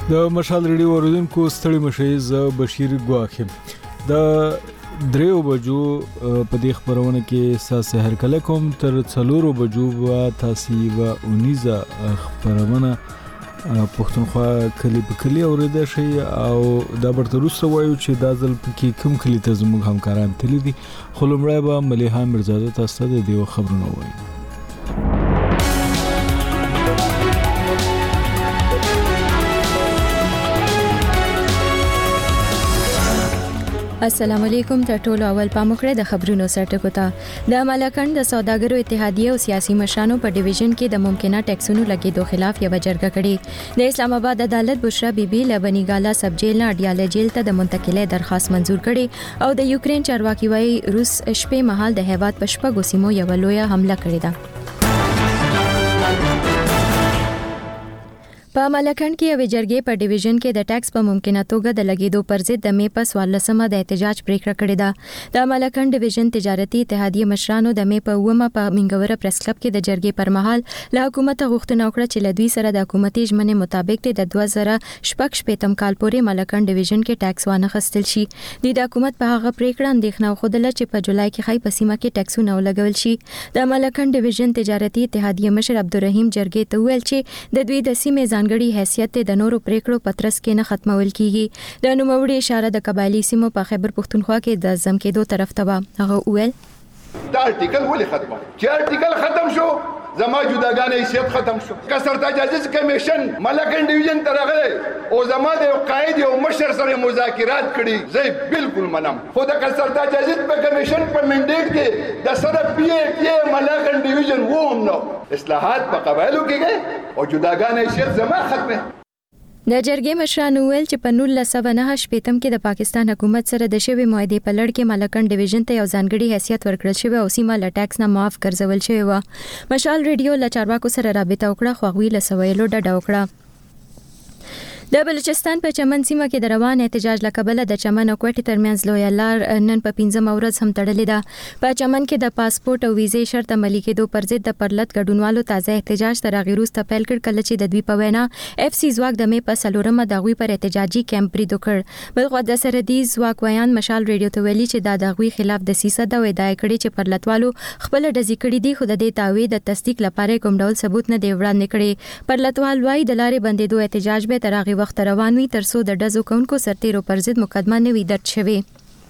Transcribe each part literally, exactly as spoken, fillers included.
د مشال ریډیو اوریدونکو ستړي مشئ زه بشیر ګواخم د دریو بجو په دې خبرونه کې ساسه هر کله کوم تر څلورو بجو وا تاسو و اونیزه خبرونه پښتونخوا کلی په کلی اوریدل شي او دا برته روسه وایو چې دا ځل کې کوم کلی ته زموږ همکاران تللی دي خو لمړی به ملیحه مرزاده تاسو ته د دیو خبرونه وایي. السلام علیکم ته ټولو اول پاموکړه د خبرونو سرټکو ته د ملکند د سوداګرو اتحادیه او سیاسي مشرانو په ډیویژن کې د ممکنه ټیکسونو لګیدو خلاف یو جرګه کړې د اسلام آباد عدالت بشرا بیبي لبنیګالا سب جیل نه اډیاله جیل ته د منتقلۍ درخواست منزور کړي او د یوکرين چارواکي وايي روس شپې مهال د هیواد په شپږو سیمو یو لویه حمله کړې ده. په ملکند کې یو جرګې په ډیویژن کې د ټیکس په ممکنه توګه د لګیدو پر ضد د مې په سوالسمه د احتجاج پریکړه کړې ده. د ملکند ډیویژن تجارتي اتحادیه مشرانو د مې په ومه په منګوره پریس کلب کې د جرګې پر مهال له حکومت غوښتنه وکړه چې لدوی سره د حکومتي ژمنې مطابق د دوه زره شپږ شپږم کال پورې ملکند ډیویژن کې ټیکس وانه خستل شي. د حکومت په هغه پریکړه اندېښنه خوده چې په جولای کې خای په سیمه کې ټیکسونه ولګول شي. د ملکند ډیویژن تجارتي اتحادیه مشر عبدالرحیم جرګې ته ویل چې د دوی د سیمې ځانګړي حیثیت د نورو پریکړو پترس کې نه ختمول کیږي. د نوموړي اشاره د قبایلی سیمو په خیبر پښتونخوا کې د زم کېدو طرف ته و. هغه ویل دا ارتیکل ولې ختمه چې ارتیکل ختم شو زما جداګانه حیثیت ختم شو. کسر تجاوز کمیشن ملکند ډیویژن ته راغلی او زما د قائد او مشر سره مذاکرات کړي زه بالکل منم خو د کسر تجاوز په کمیشن په منډیټ کې د سره پی ای ټی ملکند ډیویژن ووم نو اصلاحات په قبایلو کې گئے او جداګانه حیثیت زما ختمه. د جرګې مشرانو ویل چې په نولس سوه نهه شپږم کې د پاکستان حکومت سره د شوی معاهدې په لړ کې ملکند ډیویژن ته یو ځانګړي حیثیت ورکړل شوی او سیمه له ټیکس نه معاف ګرځول شوی و. مشال ریډیو له چارواکو سره رابطه وکړه خو هغوی له سویلو ډډه وکړه. د بلوچستان په چمن سیمه کې د روان احتجاج لکبله د چمن او کوټي ترمنځ لوی لار نن په پنځم ورځ هم تړلې ده. په چمن کې د پاسپورت او ویزې شرط عملي کېدو پر ضد د پرلط ګډونوالو تازه احتجاج تر هغې وروسته پیل کړ کله چې د دوی په وینا اف سی ځواک د مې په څلورمه د هغوی پر احتجاجي کیمپ برید وکړ. بلخوا د سرحدي ځواک ویان مشال ریډیو ته ویلي چې دا د هغوی خلاف دسیسه ده او ادعا کړې چې پرلطوالو خپله ډزې کړې دي خو د دې دعوې د تصدیق لپاره کوم ډول ثبوت نه دی وړاندې کړی. پرلطوال وایي د لارې بندېدو احتجاج به تر هغې وخت روان وي ترڅو د ډزو کوونکو سرتیرو پر ضد مقدمه نه وي درج شوې.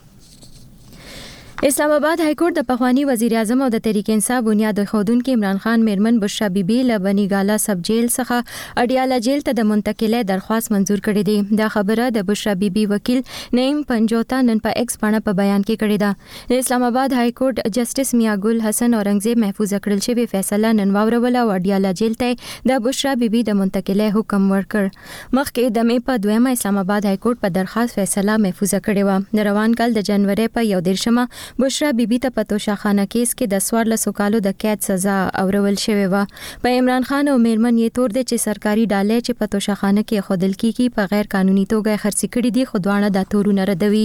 اسلام آباد های کورټ د پخوانی وزیر اعظم او د تحریک انصاف بنیاد خودونکو عمران خان میرمن بشرا بیبي لبنیګالا سب جیل څخه اډیاله جیل ته د منتقلۍ درخواست منزور کړې ده. دا خبره د بشرا بیبي وکیل نعیم پنجوتا نن په ایکس باندې په بیان کې کړې ده. د اسلام آباد های کورټ جسټس میا ګل حسن اورنګزیب محفوظ کړل شوی فیصله نن واورول او اډیاله جیل ته د بشرا بیبي د منتقلۍ حکم ورکړ. مخکې د مې په دویمه اسلام آباد های کورټ په درخواست فیصله محفوظ کړې و. د روان کال د جنوري په یو دیرشمه بشرا بیبي ته په توشاخانه کیس کې د څوارلسو کالو د قید سزا اورول شوې وه. په عمران خان او میرمن یې تور دی چې سرکاري ډالۍ چې په توشاخانه کې خودل کیږي په غیر قانوني توګه خرڅ کړي دي خو دواړه د تورونه ردوي.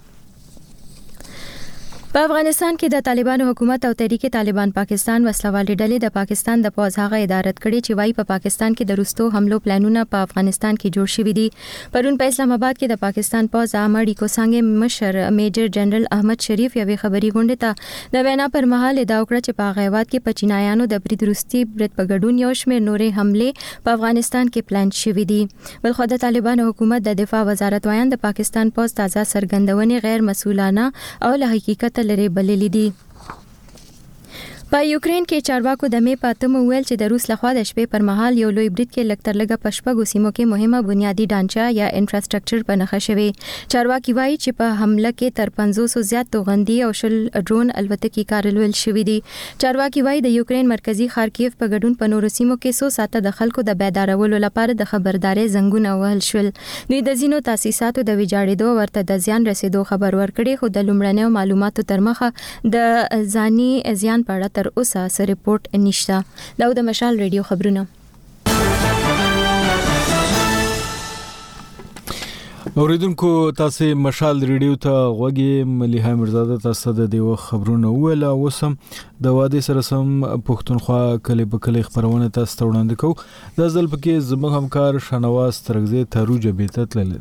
په افغانستان کې د طالبانو حکومت او تحریک طالبان پاکستان وسلوالې ډلې د پاکستان د پوځ هغه ادارت کړي چې وايي په پاکستان کې د روستو حملو پلانونه په افغانستان کې جوړ شوي دي. پرون په اسلام آباد کې د پاکستان پوځ عامه اړیکو څانګې مشر میجر جنرال احمد شریف یوې خبري غونډې ته د وینا پر مهال ادعا وکړه چې په هغه هېواد کې په چینایانو د برید وروستي برید په ګډون یو شمېر نورې حملې په افغانستان کې پلان شوي دي. بلخوا د طالبانو حکومت د دفاع وزارت وایان د پاکستان پوځ تازه څرګندونې غیر مسؤلانه او له حقیقت لري بللې دي. په یوکرين کې چارواکو د مې په اتمه ویل چې د روس لخوا د شپې پر مهال یو لوی برید کې لکتر لګه پشپغو سیمو کې مهمه بنیادی ډانچه یا انفراستراکچر په نښه شوی. چارواکي وایي چې په حمله کې تر پنځوس زیات توغندي او شل ډرون الوتکې کارول شوې دي. چارواکي وایي د یوکرين مرکزی خارکیف په ګډون په نورو سیمو کې څو ساعته د خلکو د بیدارولو لپاره د خبرداري زنګونه وهل شول. دوی د ځینو تاسیساتو د ویجاړېدو ورته د زیان رسیدو خبر ورکړي خو د لومړنیو معلوماتو تر مخه د ځاني زیان په اړه تر اوسه سره رپورت نشته. دا د مشال ریډیو خبرونه. اوریدونکو تاسو مشال ریډیو ته غوږی مليحه مرزاده تاسو د دیو خبرونه ویل اوسم د واده سره سم پښتونخوا کلی په کلی خبرونه تاسو ته وړاندې کوو د ځل پکې زموږ همکار شنواز ترغزه تاروجه بیت تلل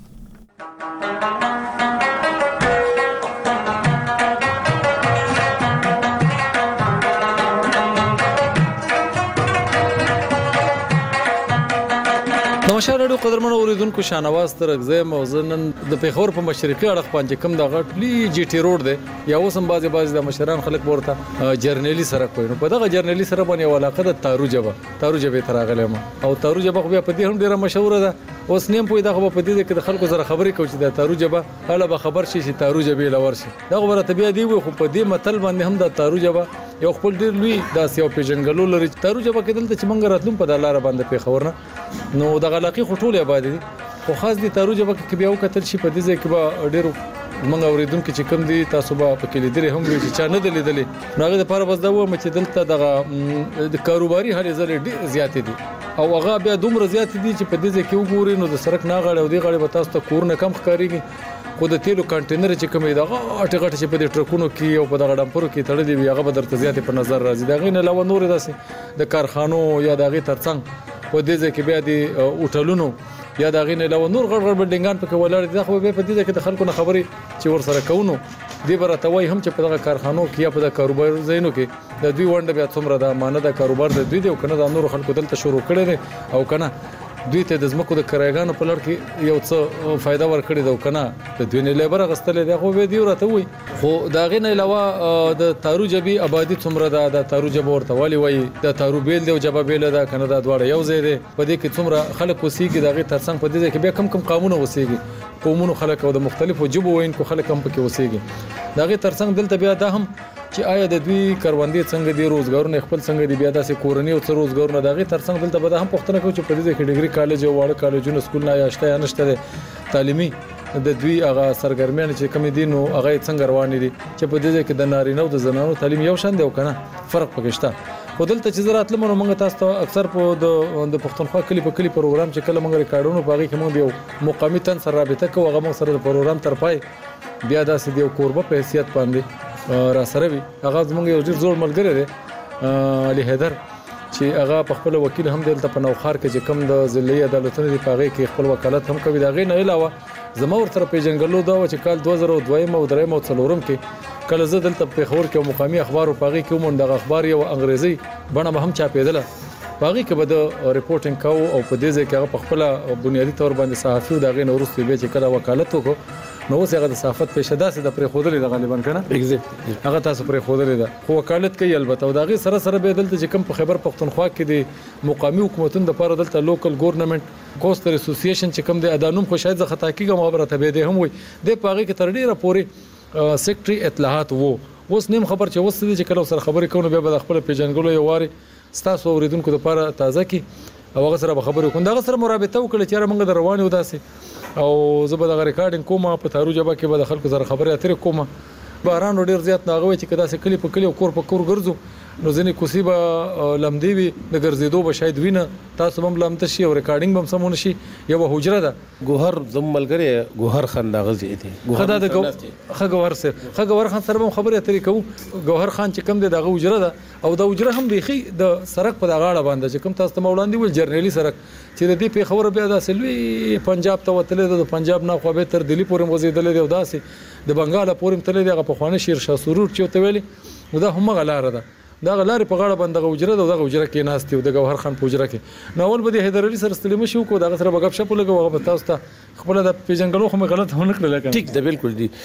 نوشهر اړو قدرمن اوریدونکو شانواز ترغزه موزنن د پیښور په مشرقي اړخ باندې کوم د غټلی جی ټی روډ دی یا اوسم بازي بازي د مشران خلک ورته جرنیلی سره کوي نو په دغه جرنیلی سره باندې علاقه د تارو جبه تارو جبه تراغله ما او تارو جبه خو په دې هم ډیره مشهور ده اوس نیم پوی دغه په دې کې د خلکو سره خبرې کوي چې د تارو جبه اله به خبر شي چې تارو جبه لور شي دا خبره طبيعي دی خو په دې متل باندې هم د تارو جبه یو خپل ډیر لوی داسې یو پیژنګلو لري تارو جبه کې دلته چې مونږ راتلم په دلاره باندې پیښور نه نو د غلاقي خټول آباد دي خو خاص دي تارو جبه کې بیا وکتل شي په دې ځای کې به ډیر مونږ اوریدونکو چې کم دي تاسو به په کې لیدل هم وي چې چا نه لیدلې نو هغه لپاره بس دا و چې دلته دغه د کاروباري هلې زلې ډیر زیات دي او هغه بیا دومره زیات دي چې په دې ځای کې وګورئ نو د سړک نه غاړه او دی غاړه به تاسو ته کورونه کم ښکاریږي خو د تیلو کانټینر چې کومې دغه اټه غټه چې په دې ټرکونو کې او په دغه ډمپرو کې تړلې وي هغه به درته زیاتې په نظر راځي دا غي نه علاوه نور داسې د کارخانو یا د غي ترڅنګ په دې ځای کې بیا د هوټلونو یا د غي نه علاوه نور غړ غړ بلډینګان په کې ولاړ دي خو به په دې ځای کې د خلکو نه خبري چې ور سره کوونو دی برته وای هم چې په دغه کارخانو کې یا په د کاروبار زینو کې د دوی ونده بیا څومره د امانه د کاروبار د دوی دی او کنه د نور خلکو دلته شروع کړي او کنه دوی ته د زمکو د کرایګانو په لړ کې یو څه فائدہ ورکړي دا کنه د دوی نه لیبر غستلې دا خو به دی ورته وي خو دا غي نه علاوه د تارو جبي آبادی څومره دا د تارو جب ورته والی وای د تارو بیل دی او جبا بیل دا کنه دا دواړه یو ځای دی په دې کې څومره خلک وسیږي دا غي ترڅنګ په دې کې بیا کم کم قانون وسیږي قومونو خلک او د مختلفو جبو وینکو خلک هم پکې وسیږي دا غي ترڅنګ دلته بیا دا هم چې آیا د دوی کاروندې څنګه دی روزګارونه خپل څنګه دی بیا داسې کورنۍ او څو روزګارونه دغه ترڅنګ دلته به هم پښتنه کوي چې په دې کې ډیګري کالج او واړه کالجونه سکول نه یاشته یا نشته تعلیمي د دوی هغه سرګرمیان چې کوم دي نو هغه څنګه روان دي چې په دې کې د نارینه او د زنانو تعلیم یو شان دی او کنه فرق پکې شته خو دلته چې زراعت لمنو موږ تاسو ته اکثر په د پښتونخوا کلی په کلی پروګرام چې کله موږ ریکارډونو باغی کې موږ یو مقامی تن سره رابطه کوو هغه موږ سره د پروګرام تر پای بیا داسې دی کوربه په حیثیت باندې را سره وي هغه زموږ یو ډیر زوړ ملګری دی علي حیدر چې هغه په خپل وکیل هم دلته په نوخار کې چې کم د ضلعي عدالتونو دی پاغي کې خپل وکالت هم کوي دا غي نه علاوه زما ورته پیژنګلو دا چې کال دوه زره دوه او درې او څلورم کې کله زه دلته په خبر کې مقامی اخبار او پاغي کې مونږ د اخبار یو انګریزي بڼه به هم چاپېدله پاغي کې به د ریپورټینګ کوو او په دې ځای کې هغه په خپل بنیادی تور باندې صحافي او دا غي نورستي به چې کله وکالت وکړو نو اوس هغه د صحافت پېښه داسې د پرې خودلې د غالبا کنه ایگزیکټ هغه تاسو پرې خودلې ده خو وکالت کوي البته او دا غي سره سره به دلته چې کوم په خبر پښتونخوا کې د مقامی حکومتونو د لپاره دلته لوکل ګورنمنت کوستر اسوسییشن چې کوم د ادانوم خو شاید زه خطا کیږم خبره ته به ده هم وي د پاغي کې تر ډیره پوري سیکریټري اطلاعات وو اوس نیم خبر چې اوس چې کله سره خبرې کوو به د خپل پیژنګلو یو واري ستاسو اوریدونکو لپاره تازه کی او هغه سره خبرې کوم دا سره مرابطه وکړه چې موږ د رواني وداسي او زه به د ریکارډینګ کومه په تارو جبه کې به د خلکو سره خبرې اترې کومه باران ډیر زیات ناغوي چې کدا سه کلی په کلی او کور په کور ګرځو نو ځنې کوسی به لمدی وي د ګرځېدو به شاید وینه تاسو هم لمته شي او ریکارډینګ هم سمون شي یو حجره ده ګوهر زم ملګری ګوهر خان دا غزي دي خدا د خګور سره خګور خان سره هم خبرې اترې کوو ګوهر خان چې کم دی دغه حجره ده او د حجره هم بيخي د سرک په دغاړه باندې چې کم تاسو ته وړاندې ول جرنیلی سرک چې د دې په خبره بیا د سلوي پنجاب ته وتلې د پنجاب نه خو به تر دلی پورې وزیدلې دی او داسې د بنگال پورې تللې دی په خوانه شیر شاه سرور چې ته ویلي دا هم غلاره ده دا غلاره په غاړه باندې غوجره ده دغه غوجره کې ناستي او د ګوهر خان پوجره کې نو ول به حیدر علي سره ستلم شو کو دغه سره بغب شپ لګو هغه تاسو ته خپل د پیژنګلو خو غلط هونه کړل کنه ټیک ده بالکل دي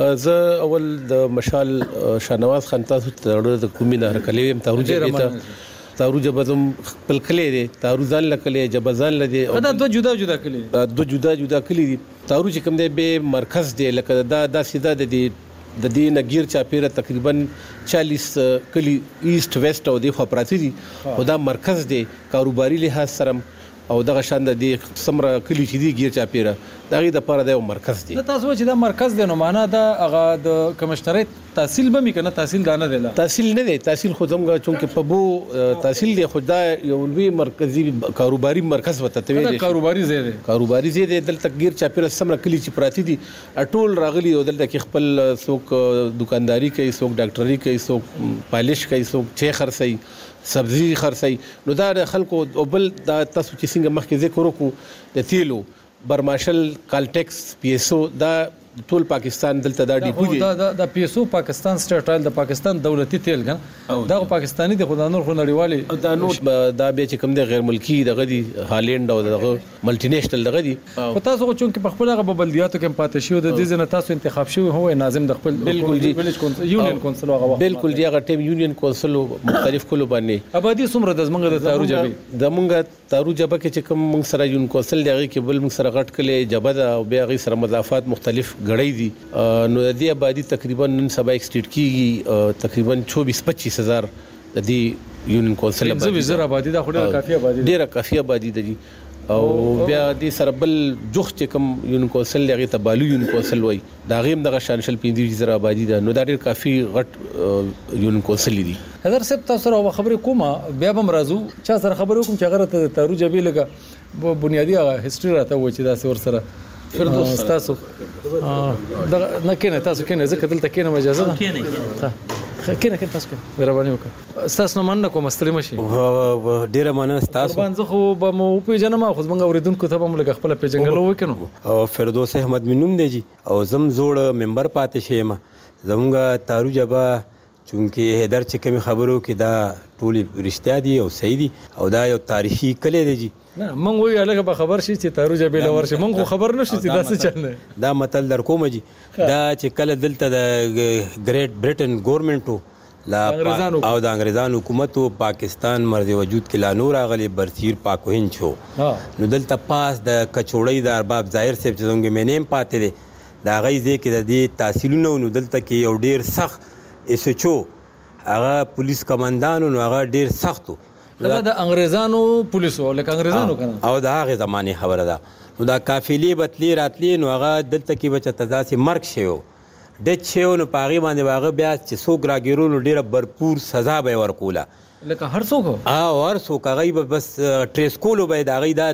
زه اول د مشال شانواز خان تاسو ته د کومي نه کلیم تاروجه بیت تاروجه بدم خپل کلی دي تارو ځان لکلی جبزان لدی دا دوه جدا جدا کلی دوه جدا جدا کلی دي تاروجه کوم دی به مرکز دی لکه دا د سیده د د دې نګیر چاپیره تقریبا چالیس کلی ایست ویست او د خپراتی دي او دا مرکز دی کاروباري لحاظ سره او دغه شان د سمره کلی چې دی ګیر چاپیره دغه د لپاره د مرکز دی. تاسو چې دا مرکز دی نو معنا دا هغه د کمشنریت تحصیل به می کنه تحصیل دانه دی. تحصیل نه دی، تحصیل خو زموږ چونکه په بو تحصیل دی خو دا یو لوی مرکزی کاروباري مرکز وته ته دی. کاروباري ځای دی. کاروباري ځای دی. دلته غیر چاپیره سمره کلی چې پراتی دي ټول راغلي او دلته کې خپل څوک دکانداری کوي، څوک ډاکټري کوي، څوک پالش کوي، څوک چه خرڅي، سبزی خرڅي. نو دا خلکو او بل دا تاسو چې څنګه مخکې ذکر وکړو د تیلو برماشل کالټیکس پی ایس او دا ټول پاکستان دلته دا ډیپو دي. دا د پی ایس او پاکستان سټیټ آیل د پاکستان دولتي تیل کنه دا پاکستاني د خدانور خو نړیوالي دا نو دا به چې کوم د غیر ملکی دغه دي هالند او دغه ملټي نېشنل دغه دي. خو تاسو خو چونکې په خپل هغه بلدیاتو کې پاتې شو د دې ځنه تاسو انتخاب شوی هو ناظم د خپل بالکل دی یونین کونسل هغه بالکل دی هغه ټیم یونین کونسل مختلف کلو باندې آبادی څومره د زمونږ د تارو جبه د مونږه تارو جبه کې چې کوم مونږ سره یون کونسل دی کې بل مونږ سره غټ کله جبه دا او بیا غي سره مضافات مختلف غړي دي. نو د دې آبادی تقریبا نن سبا ایکسټیټ کیږي تقریبا چوبیس پچیس هزار د دې یونین کونسل آبادی زره آبادی دا خو ډیره کافي آبادی ډیره کافي آبادی ده او بیا د سره بل جوخ چې کوم یونین کونسل لغه ته بالو یونین کونسل وای دا غیم دغه شانشل پنځه زره آبادی ده. نو دا ډیر کافي غټ یونین کونسل دي. حضرت صاحب تاسو سره خبرې کومه بیا به مرزو چا سره خبرې کوم چې هغه ته تارو جبې لګه بنیادی هغه هیستوري راته و چې دا څور سره فردوس تاسو دا نه کینه تاسو کینه ځکه دلته کینه اجازه ده کینه کینه تاسو کینه مهرباني وکړه تاسو مننه کوم ستړي مشي ډیره مننه تاسو باندې خو به مو په جنما خو څنګه اوریدونکو ته به موږ خپل پیژنګلو وکړو. او فردوس احمد منوم دی جی او زم زوړ ممبر پاتې شیم زمونږ تارو جبا چونکه هدر چې کوم خبرو کې دا ټول رښتیا دي او صحیح دي او دا یو تاریخي کلی دی جی. نه مونږ وی الګ به خبر شي چې تارو جبه لور شي مونږ خبر نشي چې دا څه چل دا متل در کوم جی دا چې کله دلته د ګریټ برټن ګورنمنټو لا او د انګریزانو حکومت پاکستان مرز وجود کې لا نور اغلی برسیر پاکوهین شو نو دلته پاس د کچوړی د ارباب ظاهر صاحب چې څنګه مینیم پاتې دي دا غي ځکه د دې تحصیلونه نو دلته کې یو ډیر سخت اسچو هغه پولیس کمانډانو نو هغه ډیر سختو دا د انګریزانو پولیسو لکه انګریزانو کنه او دا هغه زمانه خبره ده. نو دا قافلې بتلی راتلی نو هغه دلته کې بچ تداسي مرګ شیو د چېو نو پاغي باندې واغه بیا چې څوک راګیرولو ډیره برپور سزا به ورکوله لکه هر څوک او هر څوک هغه بس ټریس کولو به دا غي دا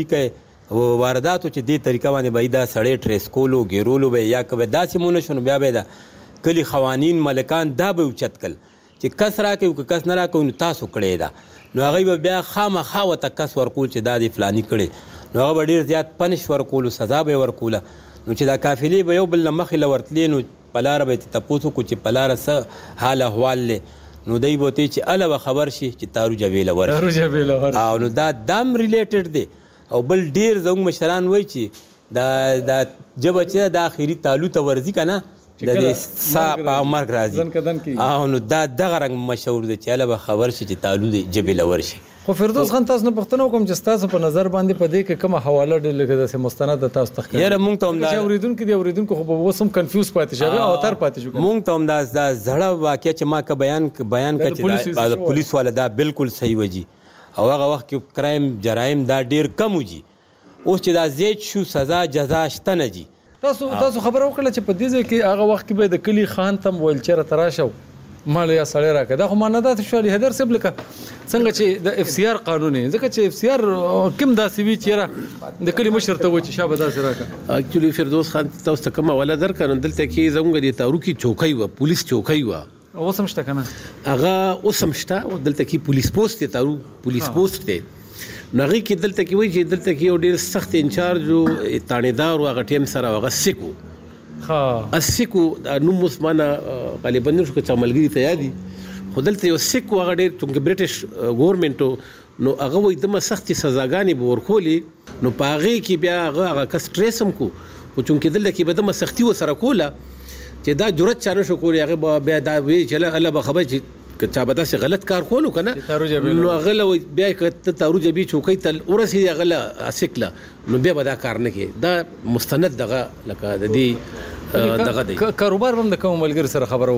طریقې وارداتو چې دې طریقه باندې به دا سړی ټریس کولو ګیرولو به یا کبه داسې مونږ شنو بیا به دا کلی قوانین ملکان دا به اوچت کل چې کس راکې او کس نه راکې نو تاسو کړی دا نو هغه بیا خامخا وته کس ورکول چې دا دی فلانی کړي نو هغه ډیر زیات پنش ورکول سزا به ورکوله نو چې دا قافلې به یو بل مخې لورتلې نو پلار به تاسو کو چې پلار سره حال احوال له نو دای بوته چې اله خبر شي چې تارو جبیل ور تارو جبیل ور او نو دا دم ریلیټډ دی او بل ډیر زموږ مشران وای چې دا دا جب چې د اخیری تعلق ته ورزي کنه د دې صاحب مرګ راځي او نو دا دغه رنګ مشهور دی چې اله خبر شي چې تعلق جبیل ور شي. خو فردوس خان تاسو نه پښتنو کوم چې تاسو په نظر باندې په دې کې کومه حواله ډېر لګه د مستند تاسو تخکې یاره مونږ ته هم دا اوریدونکو دی اوریدونکو خو به وسم کنفیوز پاتې شوی او تر پاتې شو مونږ ته هم دا زړه واقعي چې ما کا بیان بیان کړي چې پولیس والا دا بالکل صحیح وږي او هغه وخت کې کرایم جرایم دا ډېر کم وږي اوس چې دا زیات شو سزا جزا شته نه جي. تاسو تاسو خبر وکړه چې په دې ځای کې هغه وخت کې به د کلی خان تم ویل چیرې تراشه مال یا سړی راکړه دا خو مانادات شولې هدر صاحب لکه څنګه چې د اف سی آر قانوني ځکه چې اف سی آر کوم داسې وی چیرې د کلی مشر ته و چې شابه داسې راکړه اکچولی فردوس خان تاسو ته کومه ولا درکړم دلته کې زموږ د تارو کې چوکۍ و پولیس چوکۍ و اوس هم شته کنه هغه اوس هم شته دلته کې پولیس پوسټ ته تارو پولیس پوسټ ته نغې کې دلته کې وایي چې دلته کې یو ډېر سخت انچارج او تانیدار او هغه ټیم سره هغه سیکو ها اسیکو نو مسمانه غالبا نو څه عملګری ته یادي خو دلته یو سیکو هغه ډېر څنګه برټش ګورنمنت نو هغه وایي دمه سختي سزاګانې به ورکولې نو پاغه کې بیا هغه هغه کس ټریسم کو او چونکه دلته کې به دمه سختي وسره کوله چې دا جرأت چانه شو کولی هغه بیا دا وی چې الله به خبر چې که چا به داسې غلط کار کولو که نه نو هغه له بیا که ته تارو جبي چوکۍ ته ورسېدې هغه له اسکله نو بیا به دا کار نه کوي دا مستند دغه لکه د دې دغه دی کاروبار هم د کوم ملګري سره خبره وکړو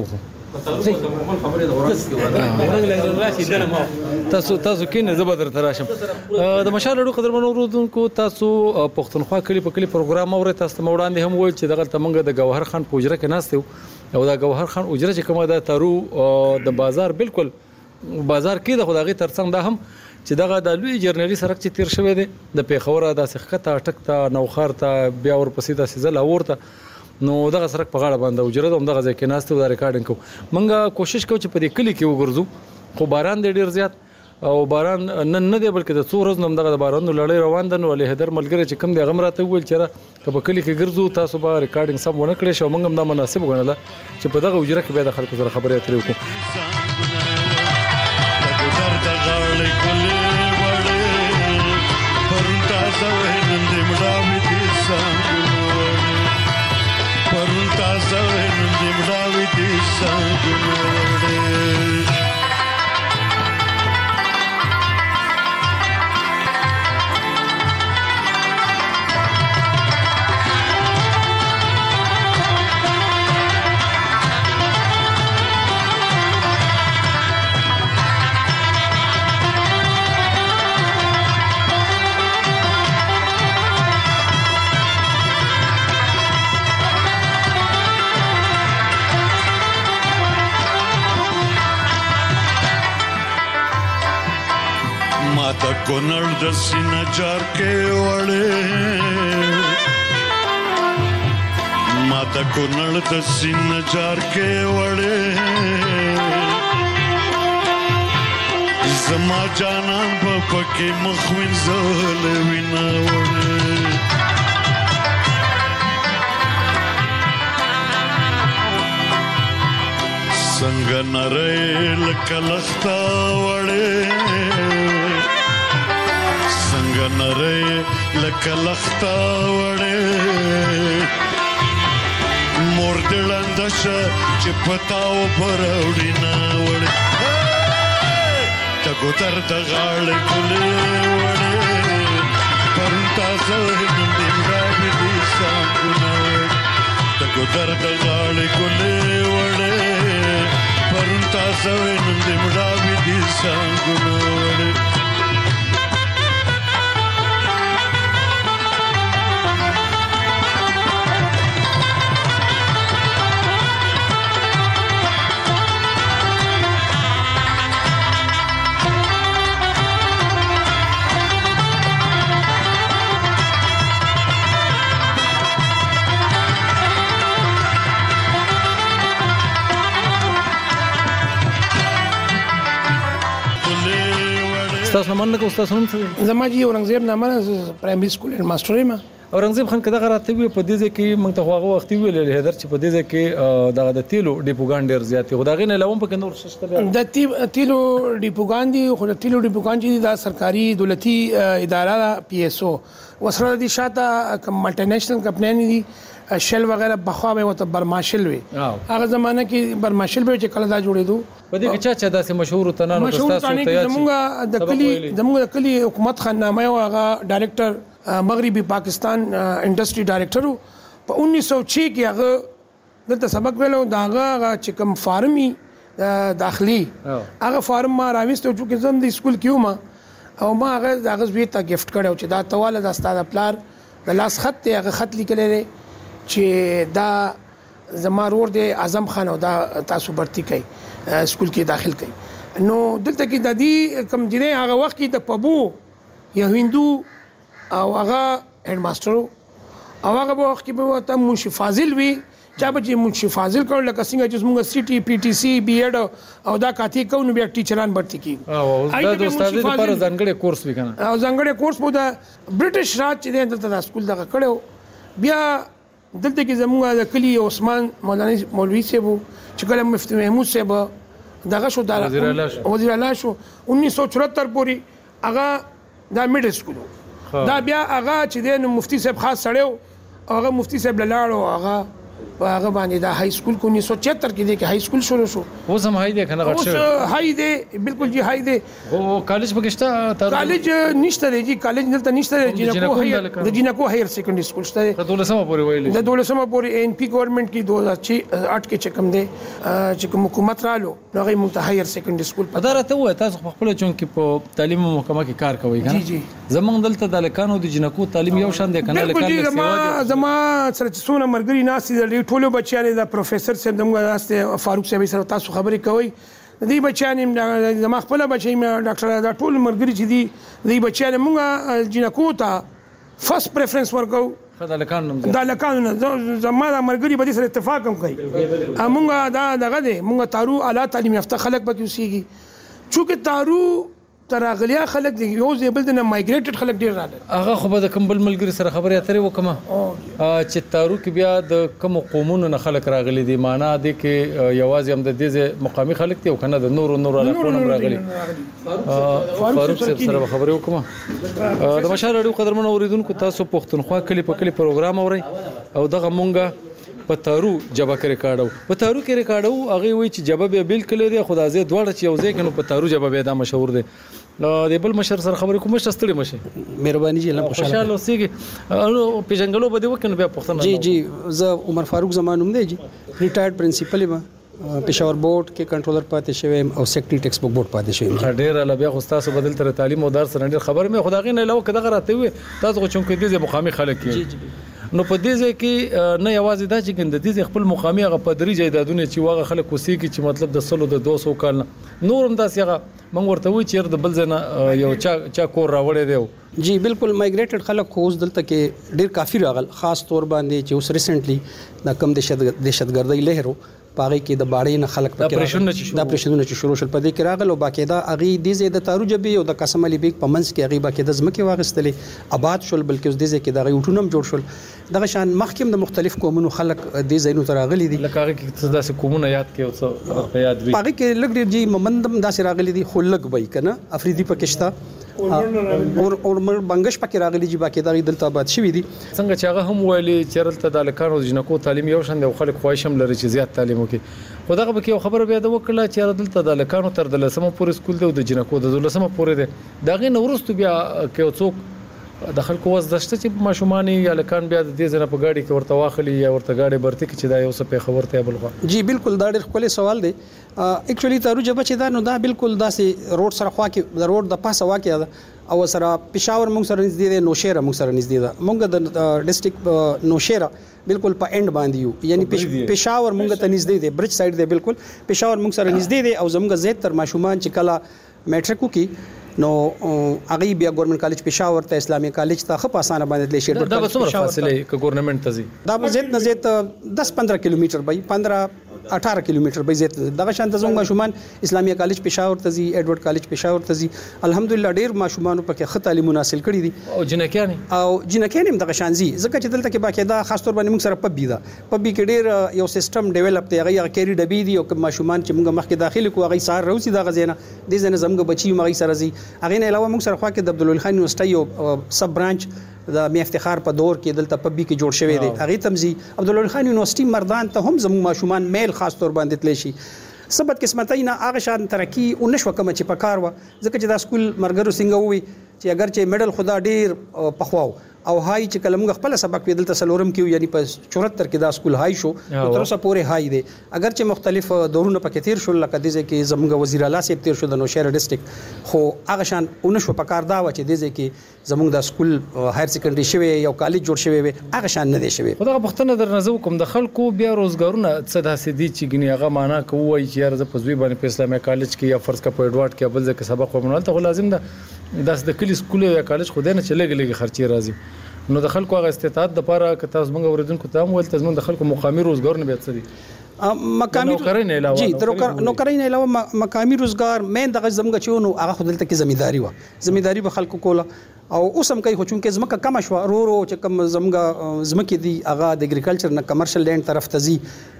تاسو تاسو کینه زبر تر راشم د مشال لړو قدرمن اوردونکو تاسو پښتونخوا کلی په کلی پروګرام اوري تاسو موړاندې هم وایي چې دغه تمنګ د گوهر خان پوجره کې ناستو او دا گوهر خان اجره چې کومه د تارو د بازار بالکل بازار کې د خدای ترڅنګ دا هم چې دغه د لوی جرنالي سرک چې تیر شوی دی د پیښور د سخته اٹک ته نوخار ته بیا ورپسې د سیزل اورته نو دغه سرک په غاړه باندې وجره دوم دغه ځکه ناستو دا ریکارډینګ کو منګه کوشش کوو چې په دې کلی کې وګرځو خو باران دی ډیر زیات او باران نن نه دی بلکې د څو ورځې نوم دغه د بارانو لړۍ روان ده نو له هدر ملګری چې کم دی هغه راته ویل چې په کلی کې ګرځو تاسو به ریکارډینګ سم ونه کړئ شو موږ هم دا مناسب وګڼله چې په دغه وجره کې به د خلکو سره خبرې اترې وکړو माता कोनड़ दसी नजार के वड़े माता कोनड़ दसी नजार के वड़े जमा जानन पपके मखविन जल विना वड़े संग नरे लकलस्ता वड़े नरे लकलख्ता वड़े मोरदलंदश चिपताओ भरौड़ी ना वड़े तगोतर दगाड़ कुले वड़े परंता सहन दिमरा बिदी सांकुना तगोतर दगाड़ कुले वड़े परंता सहन दिमरा बिदी सांकुना वड़े تاسو نمونه کو تاسو هم زما جی اورنګزیب نامه پرایمري سکول هډ ماستر یم اورنګزیب خان کده غراته وي په دې ځکه موږ ته هغه وخت ویل له هدر چې په دې ځکه دغه د تیلو ډیپوګان ډیر زیات خو دغه نه لوم په نور شته د تیلو ډیپوګان دي خو د تیلو ډیپوګان چې د سرکاري دولتي اداره پی ایس او وسره دي شاته کوم ملټي نېشنل کمپنی دي شل وغیرہ بخوا به وته برماشل وي هغه زمانہ کې برماشل به چې کله دا جوړېدو په دې کې چا چا داسې مشهور تنانو تاسو ته یاد زموږ د کلی زموږ د کلی حکومت خان نامه او هغه ډایریکټر مغربي پاکستان انډستری ډایریکټر په انیس سو چھ کې هغه دلته سبق ویلو دا هغه چې کوم فارمي داخلي هغه فارم ما راويستو چې زم د سکول کیو ما او ما هغه هغه زوی ته گیفت کړو چې دا تواله د استاد پلار د لاس خط ته هغه خط لیکل لري چې دا زمارور د اعظم خان او دا تاسو برتی کوي سکول کې داخل کوي نو دلته کې د دې کم جنې هغه وخت کې د پبو یا هندو او هغه هډ ماستر او هغه وخت کې به ته منشي فاضل وی چا به چې منشي فاضل کول لکه څنګه چې موږ سی ټي پی ټي سی بي اډ او دا کاتی کو نو بیا ټیچران برتی کی او دا د استاد لپاره ځانګړي کورس وکنه او ځانګړي کورس بو د برټش راج چې دلته د سکول دغه کړو بیا دلته کې زموږ د کلی عثمان مولانا مولوی صاحب چې کله مفتی محمود صاحب دغه شو د وزیر اعلی شو انیس سو چوهتر پورې هغه دا میډل سکول دا بیا هغه چې د مفتی صاحب خاص سړیو هغه مفتی صاحب لاړو هغه په هغه باندې دا های سکول کو उन्नीस सौ छिहत्तर کې دی کې های سکول شروع شو اوس هم هاي دی کنه غټ اوس شوی های دی بالکل جی های دی او کالج پکشته کالج نشته دی جی کالج دلته نشته دی جنکو هایر د جنکو هایر سیکنډري سکول شته د دولسمه پورې ویلې د دولسمه پورې ان پی ګورنمنت کې دو هزار आठ کې چکم دی چې کوم حکومت رالو هغه مونږ ته هایر سیکنډري سکول په دارته وای تاسو خپل چون کې په تعلیم محکمه کې کار کوي کنه جی جی زمونږ دلته د لکانو د جنکو تعلیم یو شان دی کنه لکانو زما زما سره څونه مرګري ناسي د ټولو بچیانو د پروفیسور صاحب دغه واسطه فاروق صاحب سره تاسو خبرې کوي دې بچیانو زما خپل بچی مې ډاکټر دا ټول مرګري چې دي دې بچیانو موږ جنکو ته فرست پریفرنس ورکو دا لکانو دا لکانو زما د مرګري په دې سره اتفاق هم کوي موږ دا دغه دي موږ تارو اعلی تعلیم یافته خلک پکې اوسېږي چونکه تارو تراغلیا خلک دی یو زیبل د مایګریټډ خلک ډیر راغلي هغه خو به د کمبل ملګری سره خبرې اترې وکم چې تارو کې بیا د کوم قومونو نه خلک راغلي دي معنا د کې یوازې هم د دې مقامي خلک دي او کنه د نور نور علاقو راغلي فاروق صاحب سره خبرې وکم د مشال اړو قدرمن اوریدونکو تاسو پښتونخوا کلی په کلی پروګرام اوري او دغه مونږه په تارو جبه کې ریکارډو په تارو کې ریکارډو هغه وی چې جبه به بالکل دی خدای زه دواړه چې یو ځای کنه په تارو جبه به دا مشهور دی د بل مشر سره خبرې کوم چې ستړي مشه مهرباني جی الله خوشاله اوسېږي نو پیژنګلو بده وکنه بیا پښتنه جی جی زه عمر فاروق زمانوم دی جی ریټایرډ پرنسپل یم پېښور بورډ کې کنټرولر پاتې شوم او سیکټري ټیکس بک بورډ پاتې شوم ډېر لا بیا خو تاسو بدل تر تعلیم او دار سره ډېر خبر مې خدای نه لو کده راته وي تاسو چون کې دې مقامي خلک جی جی نو په دې ځای کې نه یوازې دا چې ګند دې خپل مقامي هغه پدري جیدادونه چې واغه خلک وسیږي چې مطلب د سلو د دوه سوه کال نورم داسې هغه موږ ورته وی چې د بل ځنه یو چا چا کور راوړی دی جی بالکل مایګریټډ خلک خو دلته کې ډیر کافي راغل خاص طور باندې چې اوس ریسنټلی د کم دهشتګردۍ لهر پاره کې د باړې نه خلک پکې د اپریشنونه چې شروع شول په دې کې راغل او باقاعده اغي د زید تارو جبي او د قسم علي بیگ په منځ کې اغي باقاعده زمکه واغستلې آباد شول بلکې اوس د زید کې د غوټونم جوړ شول دغه شان مخکیم د مختلف قومونو خلک د زینو تر راغلي دي لکه هغه کې داسې قومونه یاد کې او څه یاد وي هغه کې لګ ډیر جی ممندم داسې راغلي دي خو لګ وای کنه افریدي پکشتا اور اور بنگش پکې راغلي چې باقي دغه دلته آباد شوی دي څنګه چې هغه هم ویلي چې رلته د لکانو جنکو تعلیم یو شان د خلک خوښم لري چې زیات تعلیم وکړي خو دغه به کې خبره بیا د وکړه چې دلته د لکانو تر د لسمه پورې سکول دی او د جنکو د لسمه پورې دی دغه نورستو بیا کې څوک د خلکو وځ دشته چې ماشومان یا لکان بیا د دې زنه په گاډي کې ورته واخلي یا ورته گاډي برتي کې چې دا یو څه په خبرته بلغه جی بالکل دا ډېر خپل سوال دی اکچولی تارو جبه چې دا نو دا بالکل داسې روډ سره خوا کې د روډ د پاسه واقع ده او سره پېښور موږ سره نږدې دی نوشهره موږ سره نږدې ده موږ د ډیسټریکټ نوشهره بالکل په اند باندې یو یعنی پېښور موږ ته نږدې دی برج سایډ دی بالکل پېښور موږ سره نږدې دی او زموږ زیات تر ماشومان چې کله میټریک وکي نو هغه بیا ګورنمنت کالج پېښور ته اسلامي کالج ته خپ اسانه باندې تللی شي دا به څومره فاصله ک ګورنمنت ته زی دا به زیات نه زیات دس پندرہ کیلومتر به پندرہ اٹھارہ کیلومتر به زیات دغه شان ته زموږ ماشومان اسلامي کالج پېښور ته زی ایډورډ کالج پېښور ته زی الحمدلله ډیر ماشومان په کې خط تعلیم حاصل کړي دي او جنکیان او جنکیان هم دغه شان زی ځکه چې دلته کې باقاعده خاص تور باندې موږ سره پب بي دا پب بي کې ډیر یو سیستم ډیولپ دی هغه کیری ډبي دي او ماشومان چې موږ مخکې داخلي کو هغه سار روسي دغه زینه د زنه زموږ بچي مغي سره زی هغه نه علاوه موږ سره خوا کې د عبدالولي خان یونیورسيټي یو سب برانچ د می افتخار په دور کې دلته پب بي کې جوړ شوی دی هغه تمزي عبدالولي خان یونیورسيټي مردان ته هم زموږ ماشومان میل خاص تور باندې تللی شي سبت قسمتای نه هغه شان ترقی او نشو کوم چې پکار و ځکه چې دا سکول مرګرو څنګه وي چې اگر چې میډل خدا ډیر پخواو او هاي چې کلمغه خپل سبق ویدل تسلورم کیو یعنی په چورہتر کې دا سکول هاي شو تر اوسه پورې هاي دی اگر چې مختلف دورونه پکې تیر شول لکه دځه کې زموږ وزیر اعلی سیب تیر شو د نوشهره ډیسټریکټ خو هغه شان اونشو پکار دا و چې دځه کې زموږ د سکول هایر سیکنډري شوی یو کالج جوړ شوی وي هغه شان نه دی شوی خدای پښتنه در نظر کوم د خلکو بیا روزګارونه څه داسې دي چې ګنی هغه معنا کوي چې یار ز پزوی باندې په اسلامي کالج کې یا فرض کا په ایډوارډ کې بل ځکه سبق ومنول ته لازم ده داس د کلی سکول یا کالج خو دې نه چې لګ لګ خرچي راځي نو د خلکو هغه استطاعت د پاره که تاسو موږ اوریدونکو ته هم ول تاسو د خلکو مقامي روزګار نه بیت سدي مقامي نوکرین علاوه جی نوکرین علاوه مقامي روزګار مین دغه زمګه چونو هغه خپل ته کې ځمېداري و ځمېداري به خلکو کوله او اوس هم کوي خو چونکه زمکه کم شو رو رو چې کم زمګه زمکه دي هغه د اګریکلچر نه کمرشل لینډ طرف ته زی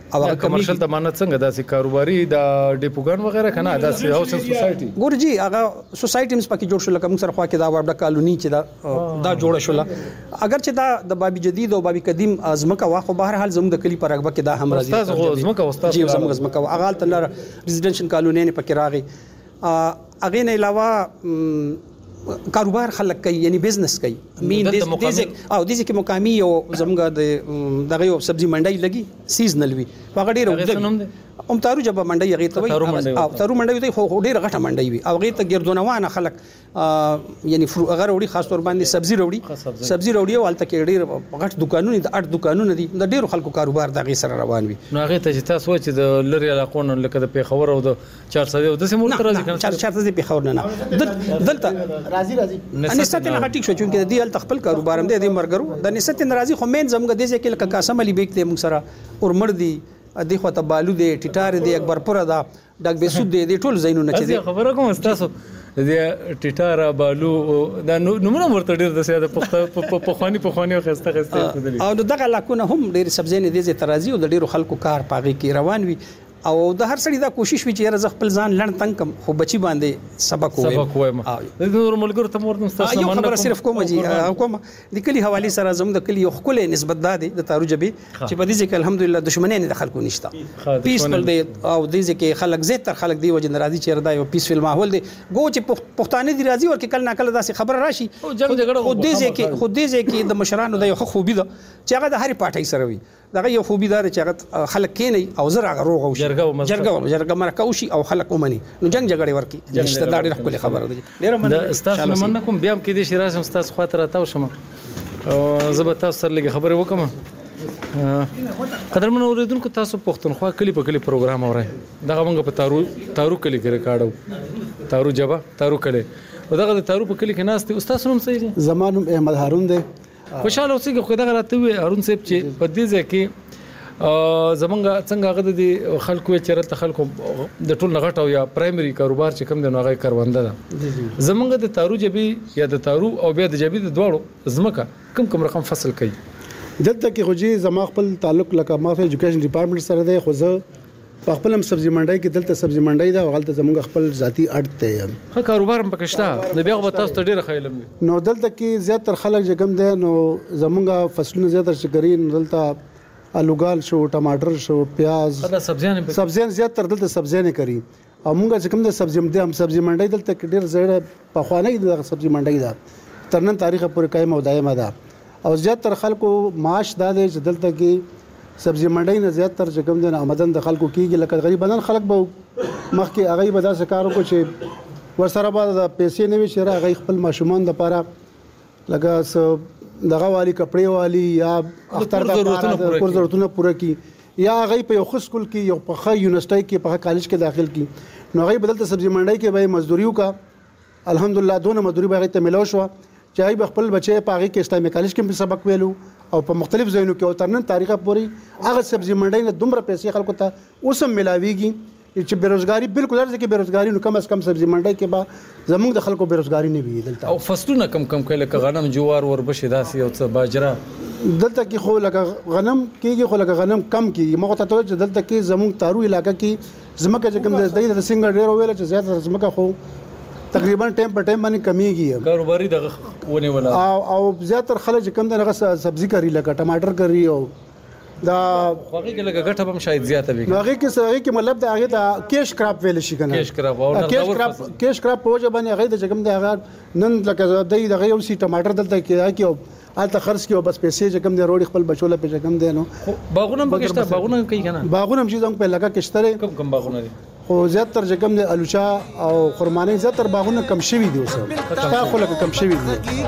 او هغه کمرشل ضمانت څنګه داسې کاروباري د ډیپوګان وغیرہ کنه داسې هاوسنګ سوسایټي ګورجی هغه سوسایټي مس پکې جوړ شو لکه موږ سره خوا کې دا وړه کالونی چې دا دا جوړ شو اگر چې دا د بابي جدید او بابي قدیم ازمکه واخو بهر حال زموږ د کلی پر رغبه کې دا هم راځي استاد غو ازمکه استاد جی زموږ ازمکه هغه تل ریزیډنشل کالونی نه پکې راغی اغه نه علاوه کاروبار خلک کوي یعنی بزنس کوي مين دې او دې کې مقامی او زموږ د دغه یو سبزی منډي لګي سیزنل وي هغه ډیر وګړي ام تارو جب منډي هغه ته وي او تارو منډي ته خو ډیر غټه منډي وي او هغه ته ګردونوانه خلک یعنی هغه وروړي خاص تور باندې سبزی وروړي سبزی وروړي او الته کې ډیر غټ دکانونه د اټ دکانونه دي د ډیرو خلکو کاروبار دغه سره روان وي نو هغه ته چې تاسو چې د لری علاقو نه لکه د پیښور او د چار سده او د سیمور تر راځي کنه چار چار سده پیښور نه دلته راځي راځي نسبت نه غټی شو چې د دې ال تخپل کاروبار هم د مرګرو د نسبت ناراضي خو مين زموږ د ځکه لکه قاسم علي بیگ ته موږ سره اور مړ دي د خو ته بالو دي ټټار دي اکبر پورا دا ډاک بیسود دي ټول زینونه چې دي خبره کوم تاسو د ټټار بالو دا نمونه ورته ډیر د سیاده په پخوانی پخوانی خسته خسته او دغه لاکونه هم ډیر سبزی نه دي ترازی او د ډیرو خلکو کار پاغي کې روان وي او د هر سړي دا کوشش وی چې رزق خپل ځان لړ تنگ کم خو بچي باندې سبق وای سبق وای د نور ملګرو ته ورته تاسو نه خبره صرف کوم جی کوم د کلی حواله سره زموږ د کلی خپل نسبت ده د تارو جبي چې په دې کې الحمدلله دښمنۍ نه دخل کو نشته پیسفل دی او دې کې خلک زه تر خلک دی وجه ناراضي چیر دا یو پیسفل ماحول دی ګو چې پښتانه دی راضي ورکه کله ناکله داسې خبر راشي جنگ جګړه خو دې کې خو دې کې د مشرانو د یو خوبي ده چې هغه د هرې پارټي سره وي دغه یو خوبي دار چې هغه خلک کینې او زر هغه روغ او جرګه جرګه جرګه مرکه وشي او خلک ومني نو جنگ جګړه ورکی نشته دا ډېر خپل خبره ده ډېر من استاد من کوم بیا کې دې شراسم استاد خاطر تاسو شم او زه به تاسو سره لګي خبره وکم قدرمن اوریدونکو تاسو پښتونخوا کلی په کلی پروګرام اورئ دغه موږ په تارو تارو کلی کې ریکارډو تارو جبا تارو کلی او دغه د تارو په کلی کې ناس دي استاد نوم صحیح دی زمانم احمد هارون دی خوشاله اوسئ خو دغه راته وي هارون صاحب چې په دې ځای کې زمونږ څنګه هغه د خلکو چیرته خلکو د ټول نغټ او یا پرایمري کاروبار چې کوم دی نو هغه کارونده ده زمونږ د تارو جبي یا د تارو او بیا د جبي د دواړو زمکه کم کم رقم فصل کوي دلته کې خو جی زما خپل تعلق لکه ما په ایجوکیشن ډپارټمنټ سره دی خو زه په خپل هم سبزی منډي کې دلته سبزی منډي دا غلطه زمونږ خپل ذاتی اړت دی ها کاروبار هم پکښتا د بیا غو تاسو ته ډیره خیلم نو دلته کې زیاتره خلک چې کوم دی نو زمونږ فصلونه زیاتره شګري دلته الوګال شو ټماټر شو پیاز دا سبزیان سبزیان زیاتره دلته سبزیان کوي او مونږ چې کوم د سبزی منډي هم سبزی منډي دلته کې ډیر زړه په خوانه د سبزی منډي دا ترنن تاریخ پورې قائم او دایمه ده او زیاتره خلکو معاش دا دی چې دلته کې سبزی منډي نه زیاتره چې کوم د آمدن د خلکو کېږي لکه غریبانان خلک به مخکې هغه به داسې کار وکړي چې ورسره به د پیسې نه وي چې هغه خپل ماشومان لپاره لکه دغه والی کپڑے والی یا اختر د کور ضرورتونه پوره کی یا هغه په یو خص سکول کې یو په یونیورسيټي کې په کالج کې داخل کی نو هغه بدلته سبزی منډي کې به مزدوریو کا الحمدلله دونه مزدوري به ته ملو شو چې هغه خپل بچي په هغه کې اسلامي کالج کې سبق ویلو او په مختلف ځایونو کې او ترنن تاریخه پوری هغه سبزی منډي نه دومره پیسې خلکو ته اوسم ملاويږي چې بیروزګاری بالکل درځي کې بیروزګاری نو کم از کم سبزی منډي کې با زموږ د خلکو بیروزګاری نه وي دلته او فصلونه کم کم کله غنم جوار وربشي داسي او څه باجرا دلته کې خو لکه غنم کېږي خو لکه غنم کم کېږي مغه ته چې دلته کې زموږ تارو علاقې کې زمکه چې کوم د سنگل ډیر ویل چې زیات زمکه خو تقریبا ټایم په ټایم باندې کمیږي کاروباري دغه ونه ولا او او زیاتره خلک کوم دغه سبزی کوي لکه ټماټر کوي او دا هغه کې لګه غټه هم شاید زیاته وي هغه کې هغه کې مطلب دا هغه د کیش کراپ ویل شي کنه کیش کراپ او کیش کراپ کیش کراپ په وجه باندې هغه د جګم د هغه نن لکه د دغه یو سی ټماټر دلته کې کی او الته خرڅ کی او بس پیسې جګم د روړي خپل بچوله په جګم دی نو باغونه پکښتا باغونه کوي کنه باغونه هم چې څنګه په لګه کشتره کم کم باغونه دي خو زیاتره جګم د الوچا او خرمانه زیاتره باغونه کم شوي دي اوسه تا خو لکه کم شوي دي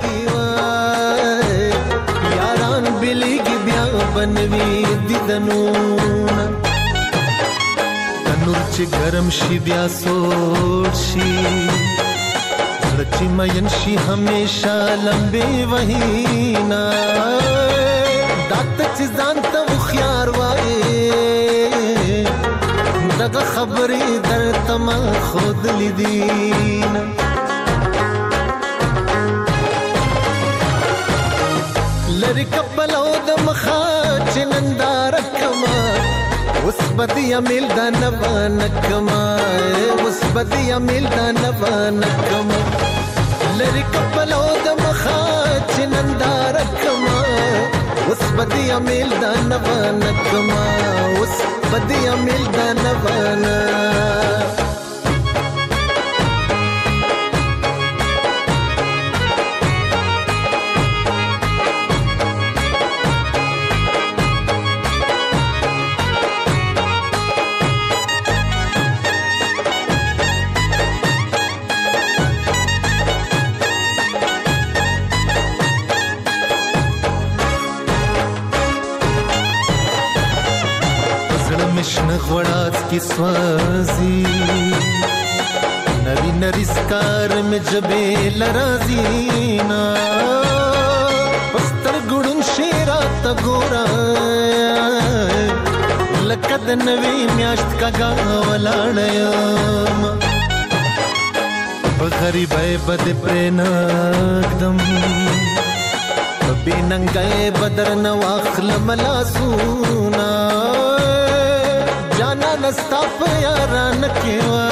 بلیگی بیا بنوی دیدنون تنور چی گرم شی بیا سوڑ شی زړه مین شي همیشه لمبي وهینا دات چې ځان ته خيار وای دغه خبرې درته ما خود لیدین لری کپلو د مخا چنندار کما اوس بدیا میل دا نوانکما اوس بدیا میل دا نوانکما لری کپلو د مخا چنندارکما اوس بدیا میل دا نوانکما اوس بدیا میل دا نوانا غوڑاز کی سوازی نری نری سکار میں جبے لرازینا پستر گڑن شیرات گورا لکد نوی میاشت کا گاولاڑیم بغریب اے بد پریناکدم بی ننگئے بدر نواخل ملاسونا جانا نستا پیاران کیوا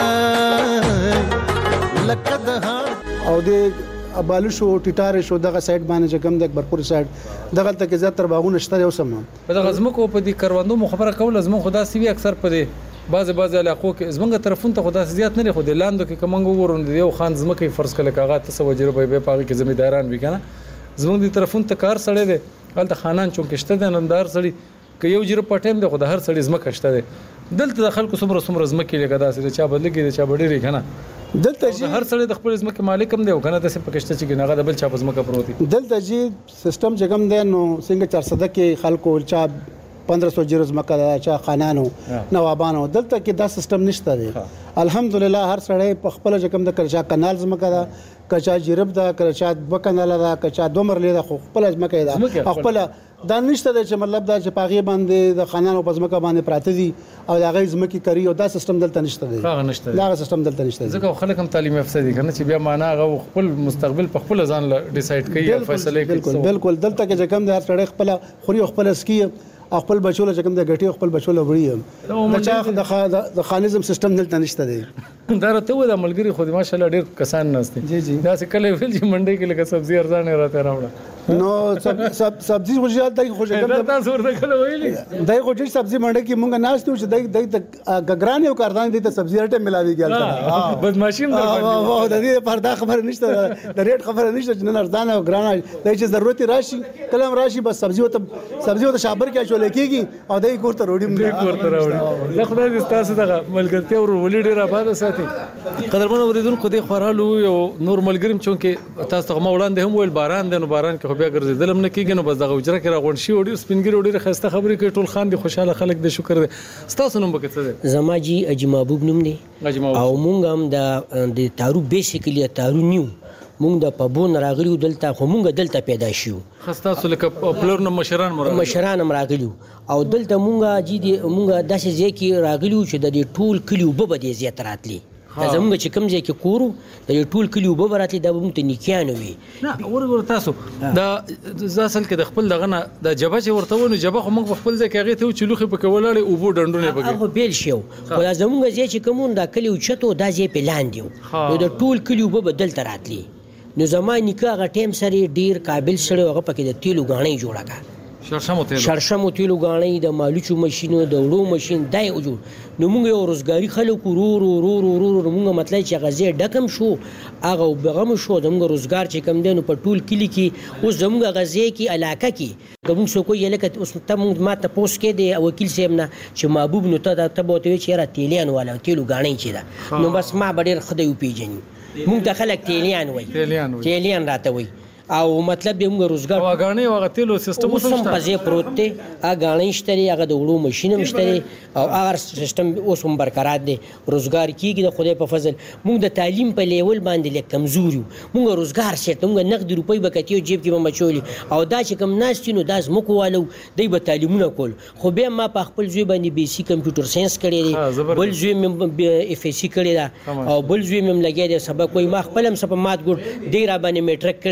لکد هار او دې بالو شو ټیټار شو دغه سایت باندې چې کوم د برپور سایت دغه تل کې زیاتره باغونه شته یو سم په دغه زمکو په دې کروندو مخبره کول زمو خدا سوي اکثر په دې بعض بعض علاقو کې زمونږ طرفون ته خدا زیات نه خو د لاندو کې کومنګ وګورم یو خان زمکه فرض کله کاغه تسوجره به به پاغي کې زمیداران وی کنه زمونږ د طرفون ته کار سړی دی هلته خانان چونکشته د نندار سړی که یو جره پټیم دی خو د هر سړی زمکه شته دی دلته د خلکو څومره څومره زمکې لګا داسې چا بدلګي چا بډېری کنه دلته جی هر سړی د خپل زمکه مالک هم دی او کنه د څه پکشته چې ګناغه د بل چا زمکه پروتي دلته جی سیستم چې کوم دی نو څنګه چار صد کې خلکو چا پندرہ سو جرز مکه چا خانانو نوابانو دلته کې دا سیستم نشته دی الحمدلله هر سړی په خپل چې کوم د کرچا کانال زمکه دا کچا جرب دا کچا وکناله دا کچا دومر لیدا خو خپل زمکه دا خپل دا نشته چې مطلب دا چې پاغي باندې د خانانو په ځمکه باندې پراته دي او دا غي ځمکې کوي او دا سیستم دلته نشته دی هغه نشته دا سیستم دلته نشته ځکه خلک هم تعلیم یافته دي کنه چې بیا معنا هغه خپل مستقبل په خپل ځان ډیسایډ کوي او فیصله کوي بالکل بالکل دلته کې چې کوم د هر سړی خپل خوري خپل اسکی خپل بچوله چې کوم د غټي خپل بچوله وړي د چا د خانیزم سیستم دلته نشته دی دا راته و د ملګری خو ماشا الله ډیر کسان نهسته جی جی دا څه کله ویل چې منډي کې لکه سبزی ارزانه راته راوړه نو سب سبزی خو ځات دای خو څنګه تاسو ورته کله ویلي دای خو چې سبزی منډي کې مونږ ناشته چې دای دای غګران یو کاردان دي ته سبزی رټه ملاوي ګل بدمعشیم در باندې د دې پردا خبر نشته د ریټ خبر نشته چې نه ارزانه او ګرانه دای چې ضرورت راشي کلم راشي بس سبزی وته سبزی وته شابر کې شو لکېږي او دای کور ته روډي موږ کور ته راوړي دا خدای دې تاسو دغه ملګرتیا ور ولې ډیر آباد ساتي قدرمن اوریدونکو دې خورالو یو نور ملګریم چونکه تاسو ته وړاندې هم ویل باران دی نو باران کې خو بیا ګرځیدل هم نه کیږي نو بس دغه اجره کې راغون شي وړي سپینګری وړي خسته خبرې کوي ټول خان دي خوشاله خلک دې شکر دې تاسو نوم بکته دې زماجي اجي محبوب نوم دی او مونږ هم د د تارو بیسیکلی تارو نیو مونږ د پبون راغلیو دلته خو مونږ دلته پیدا شیو خسته سره لکه پلور نو مشران مراد مشران هم راغلیو او دلته مونږه جی دې مونږه داسې ځای کې راغلیو چې د دې ټول کلیو به به دې زیات راتلی زموږ چې کوم ځای کې کورو د ټول کلیو به براتلی دا به موږ ته نیکیانه وي نه ورګور تاسو دا ځاسل کې د خپل دغه نه د جبه چې ورته ونه جبه خو موږ خپل ځای کې هغه ته چې لوخي پکې ولاړې او بو ډندونه پکې هغه بیل شو خو دا زموږ ځای چې کوم دا کلیو چتو دا ځای په لاندې نو د ټول کلیو به بدل تراتلی نو زما نیکه هغه ټیم سره ډیر قابل سره هغه پکې د تیلو غاڼې جوړه کا شرشمو تیلو شرشمو تیلو غاڼې د مالوچو ماشينو د وړو ماشين دای او جوړ نو موږ یو روزګاری خلکو رو رو رو رو رو موږ مطلب چې غزه ډکم شو هغه بغم شو زموږ روزګار چې کم دینو په ټول کلی کې اوس زموږ غزه کې علاقه کې کوم څوک یې لکه اوس ته موږ ماته پوس کې دی وکیل صاحب نه چې محبوب نو ته ته بوته چې را تیلیان والا تیلو غاڼې چې دا نو بس ما ډېر خدای پیژني موږ ته خلک تیلیان وای تیلیان راته وای او مطلب به موږ روزګار واغانې واغ تیلو سیستم اوس هم پځې پروت دی هغه غاڼې شته هغه د وړو ماشين مشته او هغه سیستم اوس هم برقرار دی روزګار کیږي د خدای په فضل موږ د تعلیم په لیول باندې لکه کمزور یو موږ روزګار شته موږ نقد روپۍ بکټیو جیب کې مچولي او دا چې کم ناستینو داس مکوالو دی به تعلیمونه کول خو بیا ما په خپل ځوی باندې بیسیک کمپیوټر ساينس کړی دی بل ځوی مې اف اس سی کړی دا او بل ځوی مې لګی دی سبق کوئی ما خپل هم سپ مات ګور دی را باندې میټریک کړی دی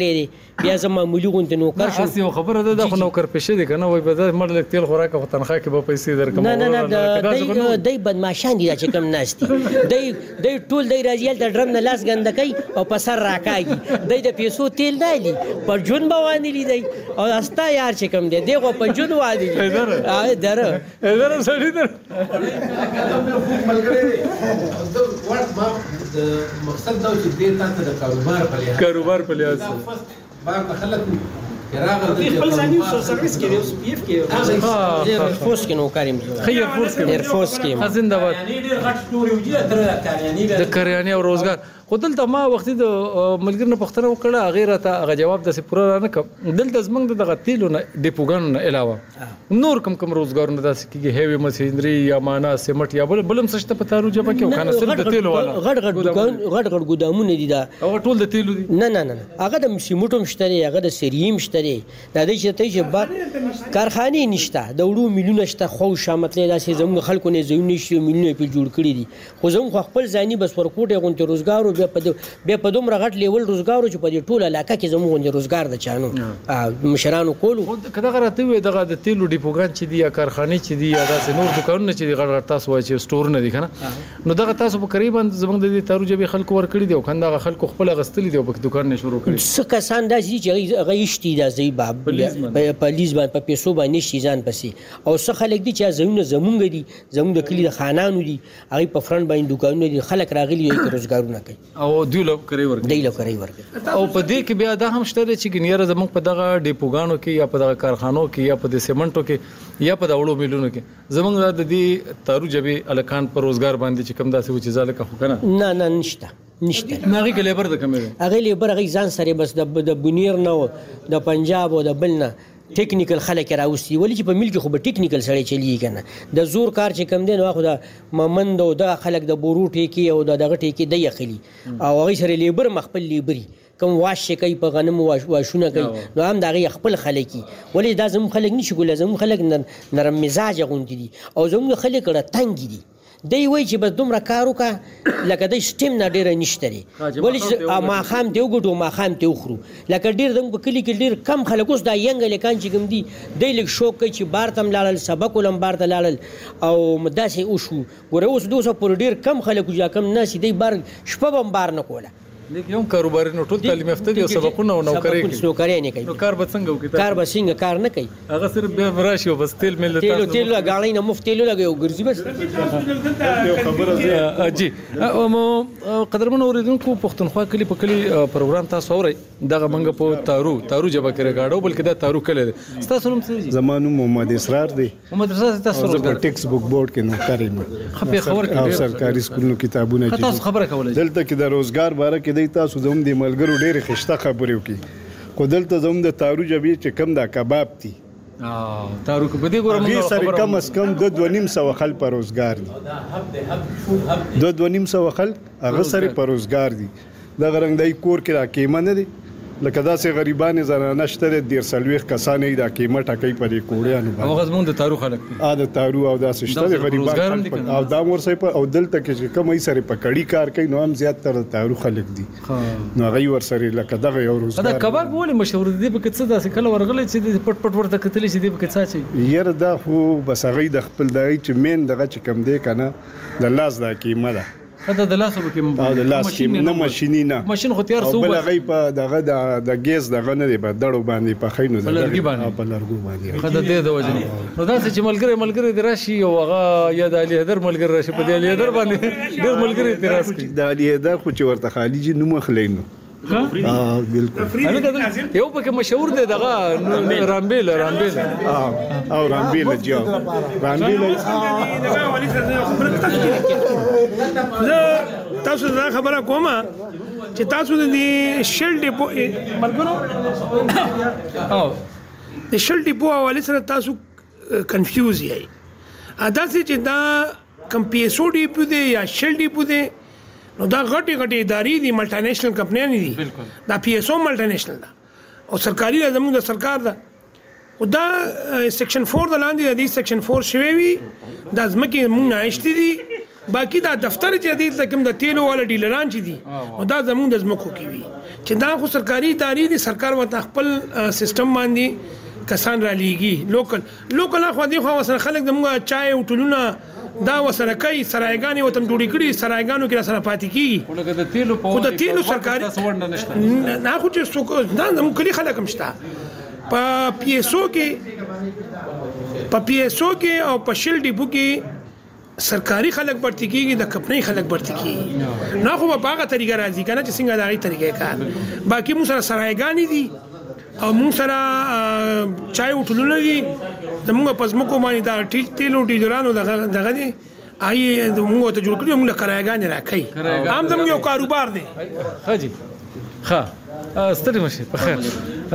بیا زه معمولي غونډې نوکر شم. اصلي خبره ده د خو نوکر پېښې دي کنه وای په دې مړ لک تیل خوراک او تنخواه کې به پیسې درکم. نه نه نه د دای بدمعشان دي چې کم ناشتي دای دای ټول دای راځي د ډرم نه لاس ګنده کوي او په سر راکاږي دای د پیسو تیل نه لي پر جون باندې لیدای او استا یار چې کم دی دغه په جون وادي اه دره دره سړی در مقصد دا چې دې تاسو د کاروبار په لحاظ کاروبار په لحاظ بار خلک راغل د خپل ځاني سو سرویس کې اوس پی اف کې ها فوس کې نو کاریم خیر فورس کې ایر فورس کې زنده‌باد ډېر غټ ستوري وجه تر کاریانی د کاریانی او روزګار خو دلته ما وختي د ملګر نه پښتنه وکړه غیره ته هغه جواب د پوره نه کړ. دلته زمنګ دغه تیلو نه ډیپوګان نه علاوه نور کم کم روزګارونه داسې کېږي هیوی ماشینری یا معنا سیمټ یا بل بلم سشته په تارو جبه کې خانه سره د تیلو والا غټ غټ دکان غټ غټ ګودامونه دي دا او ټول د تیلو دي. نه نه نه هغه د سیمټوم شته هغه د سریم شته دا د چې ته چې بعد کارخانه نشته د وړو میلیونه شته خو شامتلې داسې زموږ خلکو نه زوینې شي میلیونه په جوړ کړی دي خو زموږ خپل ځاني بس ورکوټه غونډه روزګار بیا په بیا په دومره غټ لیول روزګار چې په دې ټوله علاقه کې زموږ غونډه روزګار د چانو مشرانو کولو. کله غراته وي دغه د تیلو ډیپوګان چې دی یا کارخانه چې دی یا داسې نور دکانونه چې دی غټ غټ تاسو وایي چې سٹور نه دي کنه نو دغه تاسو په قریبا زموږ د تارو جبې خلکو ور کړی دی او کنده خلکو خپل غستلی دی په دکان نه شروع کړی څه کسان داسې چې غیشتي د زی باب په لیز باندې په پیسو باندې شي ځان پسې او څه خلک دي چې زمونه زمونږ دي زمونږ د کلی د خانانو دي هغه په فرند باندې دکانونه دي خلک راغلي یو روزګارونه کوي او دوی له کوي ورګي دی له کوي ورګي او په دې کې بیا دا هم شته چې ګنیره زمونږ په دغه ډیپوګانو کې یا په دغه کارخانو کې یا په د سیمنټو کې یا په د وړو میلونو کې زمونږ د دې تارو جبې الکان پر روزګار باندې چې کم داسې و چې ځاله خو کنه نه نه نشته نشته ناغي کې لیبر د کمې هغه لیبر هغه ځان سره بس د بنیر نه د پنجاب او د بلنه ټیکنیکل خلک راوستي ولې چې په ملک خو به ټیکنیکل سړی چلی کنه د زور کار چې کم دی نو خو د ممند او د خلک د بورو ټیکی او د دغه ټیکی دی خلی او هغه سره لیبر مخبل لیبري کوم واش کوي په غنم واشونه کوي نو هم دغه خپل خلک ولې دا زموږ خلک نشي ګول زموږ خلک نرم مزاج غونډي دي او زموږ خلک را تنګ دي دی وای چې بس دومره کار وکړه لکه د سټیم نه ډیره نشته لري ولې چې ما خام دی وګټو ما خام دی وخرو لکه ډیر د کلی کې ډیر کم خلک اوس دا ینګ لکان چې کوم دی دی لیک شوق کوي چې بار تم لاړل سبق ولم بار ته لاړل او مداسې وشو ګوره اوس دوسه پر ډیر کم خلک یا کم ناس دی بار شپه بم بار نه کوله لیک یو کاروبار نو ټول تعلیم یافته دي او سبقونه او نوکری کوي نوکری نه کوي نو کار به څنګه وکړي کار به څنګه کار نه کوي هغه صرف به راشي او بس تیل مل تیل تیل غاړې نه مفت تیل لګي او ګرځي بس یو خبره جی او قدرمن اوریدونکو پښتونخوا کلی په کلی پروګرام تاسو اوري دغه منګه په تارو تارو جبه کې راګاډو بلکې دا تارو کله تاسو نوم څه زمانو محمد اسرار دی محمد اسرار تاسو د ټیکس بوک بورډ کې نوکری یم خپل خبر او سرکاري سکولونو کتابونه چې تاسو خبره کولای دلته کې د روزګار باره کې دی تاسو زموږ د ملګرو ډېرې خشته خبرې وکړي خو دلته زموږ د تارو جبې چې کم دا کباب دي تارو په دې ګوره موږ سره کم از کم د دوه نیم سوه خلک په روزګار دي د دوه نیم سوه خلک هغه سره په روزګار دي دغه رنګ دی کور کې راکېمه نه دي لکه داسې غریبانې زنانه شته دېر څلوېښت کسان یې دا قیمه ټاکئ په دې کوړیانو باندې هغه زموږ د تارو خلک دي ا د تارو او داسې شته د غریبان او دا ورسې په او دلته کې چې کوم یې سره په کړي کار کوي نو هم زیات تر تارو خلک دي نو هغه ورسره لکه دغه یو روزګار دا کباب ولې مشهور دي په کڅ داسې کله ورغلې چې پټ پټ ورته کتلې چې دې په کڅ چې یره دا خو بس هغه د خپل دای چې مین دغه چې کم دی کنه د لاس دا قیمه ده دا د لاس په کې او د لاس کې نه ماشيني نه ماشين خو تیار سو بل هغه په دغه د ګیس دغه نه دی په دړو باندې په خینو د لرګي باندې په لرګو باندې خدای دې د وجه نو دا چې ملګری ملګری دراشي او هغه یا د علي حیدر ملګری راشي په دې علي حیدر باندې ډېر ملګری اعتراض کوي د علي حیدر خو چې ورته خالجي نوم خلینو ها بالکل یو پکې مشهور دی دغه رامبیل رامبیل او رامبیل جو رامبیل تاسو دا خبره کومه چې تاسو د شل ډیپو مرګرو او د شل ډیپو حواله سره تاسو کنفیوز یې ادا چې دا کم پی ایس او ډیپو دی یا شل ډیپو دی نو دا غټي غټي ادارې دي ملټی نېشنل کمپنیان دي دا پی ایس او ملټی نېشنل دا او سرکاري زموږ د سرکار دا او دا سیکشن فور د لاندې د سیکشن فور شوی وي دا ځمکې مونږ عايشتي دي باقي دا دفتر چې دی کوم د تیلو والا ډیلران چې دي او دا زموږ د ځمکو کې وي چې دا خو سرکاري ادارې دي سرکار ورته خپل سیستم باندې کسان را لیږي لوکل لوکل خو دی خو سره خلک زموږ چای او ټولونه دا وسره کوي سرایګانې وطن جوړې کړي سرایګانو کې سره پاتې کیږي خو د تیلو په خو د تیلو سرکاري نه خو چې څوک دا زموږ کلی خلک هم شته په پی ایس او کې په پی ایس او کې او په شل ډیپو کې سرکاري خلک برتی کیږي د کمپنۍ خلک برتی کیږي نه خو په هغه طریقه راځي کنه چې څنګه دغه طریقې کار باقي موږ سره سرایګانې دي او موږ سره چای وټلونه دي زموږ په ځمکو باندې دا تیلو ډیلرانو دغه دغه دي آی موږ ته جوړ کړو موږ کرایګانې راکړي عام زموږ یو کاروبار دی ښه جی ښه ستړي مشه په خیر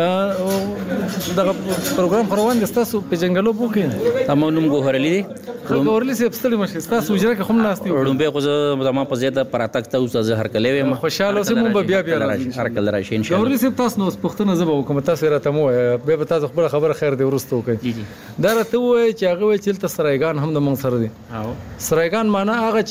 دغه پروګرام خروان د تاسو په جنگلو بوکې تاسو نوم ګوهرلی دي ګوهرلی سي ستړي مشه تاسو وجره کې هم ناستي وړم به خو زما په زیاته پراتک ته اوس زهر کلې ما خوشاله سم بیا بیا هر کله راشي ان شاء الله ګوهرلی سي تاسو نو پښتنه زبا وکم تاسو راته مو به تاسو خبره خبره خیر دی ورستو کوي دا راته وای چې هغه وای چې تل سرایګان هم د مونږ سره دي سرایګان معنی هغه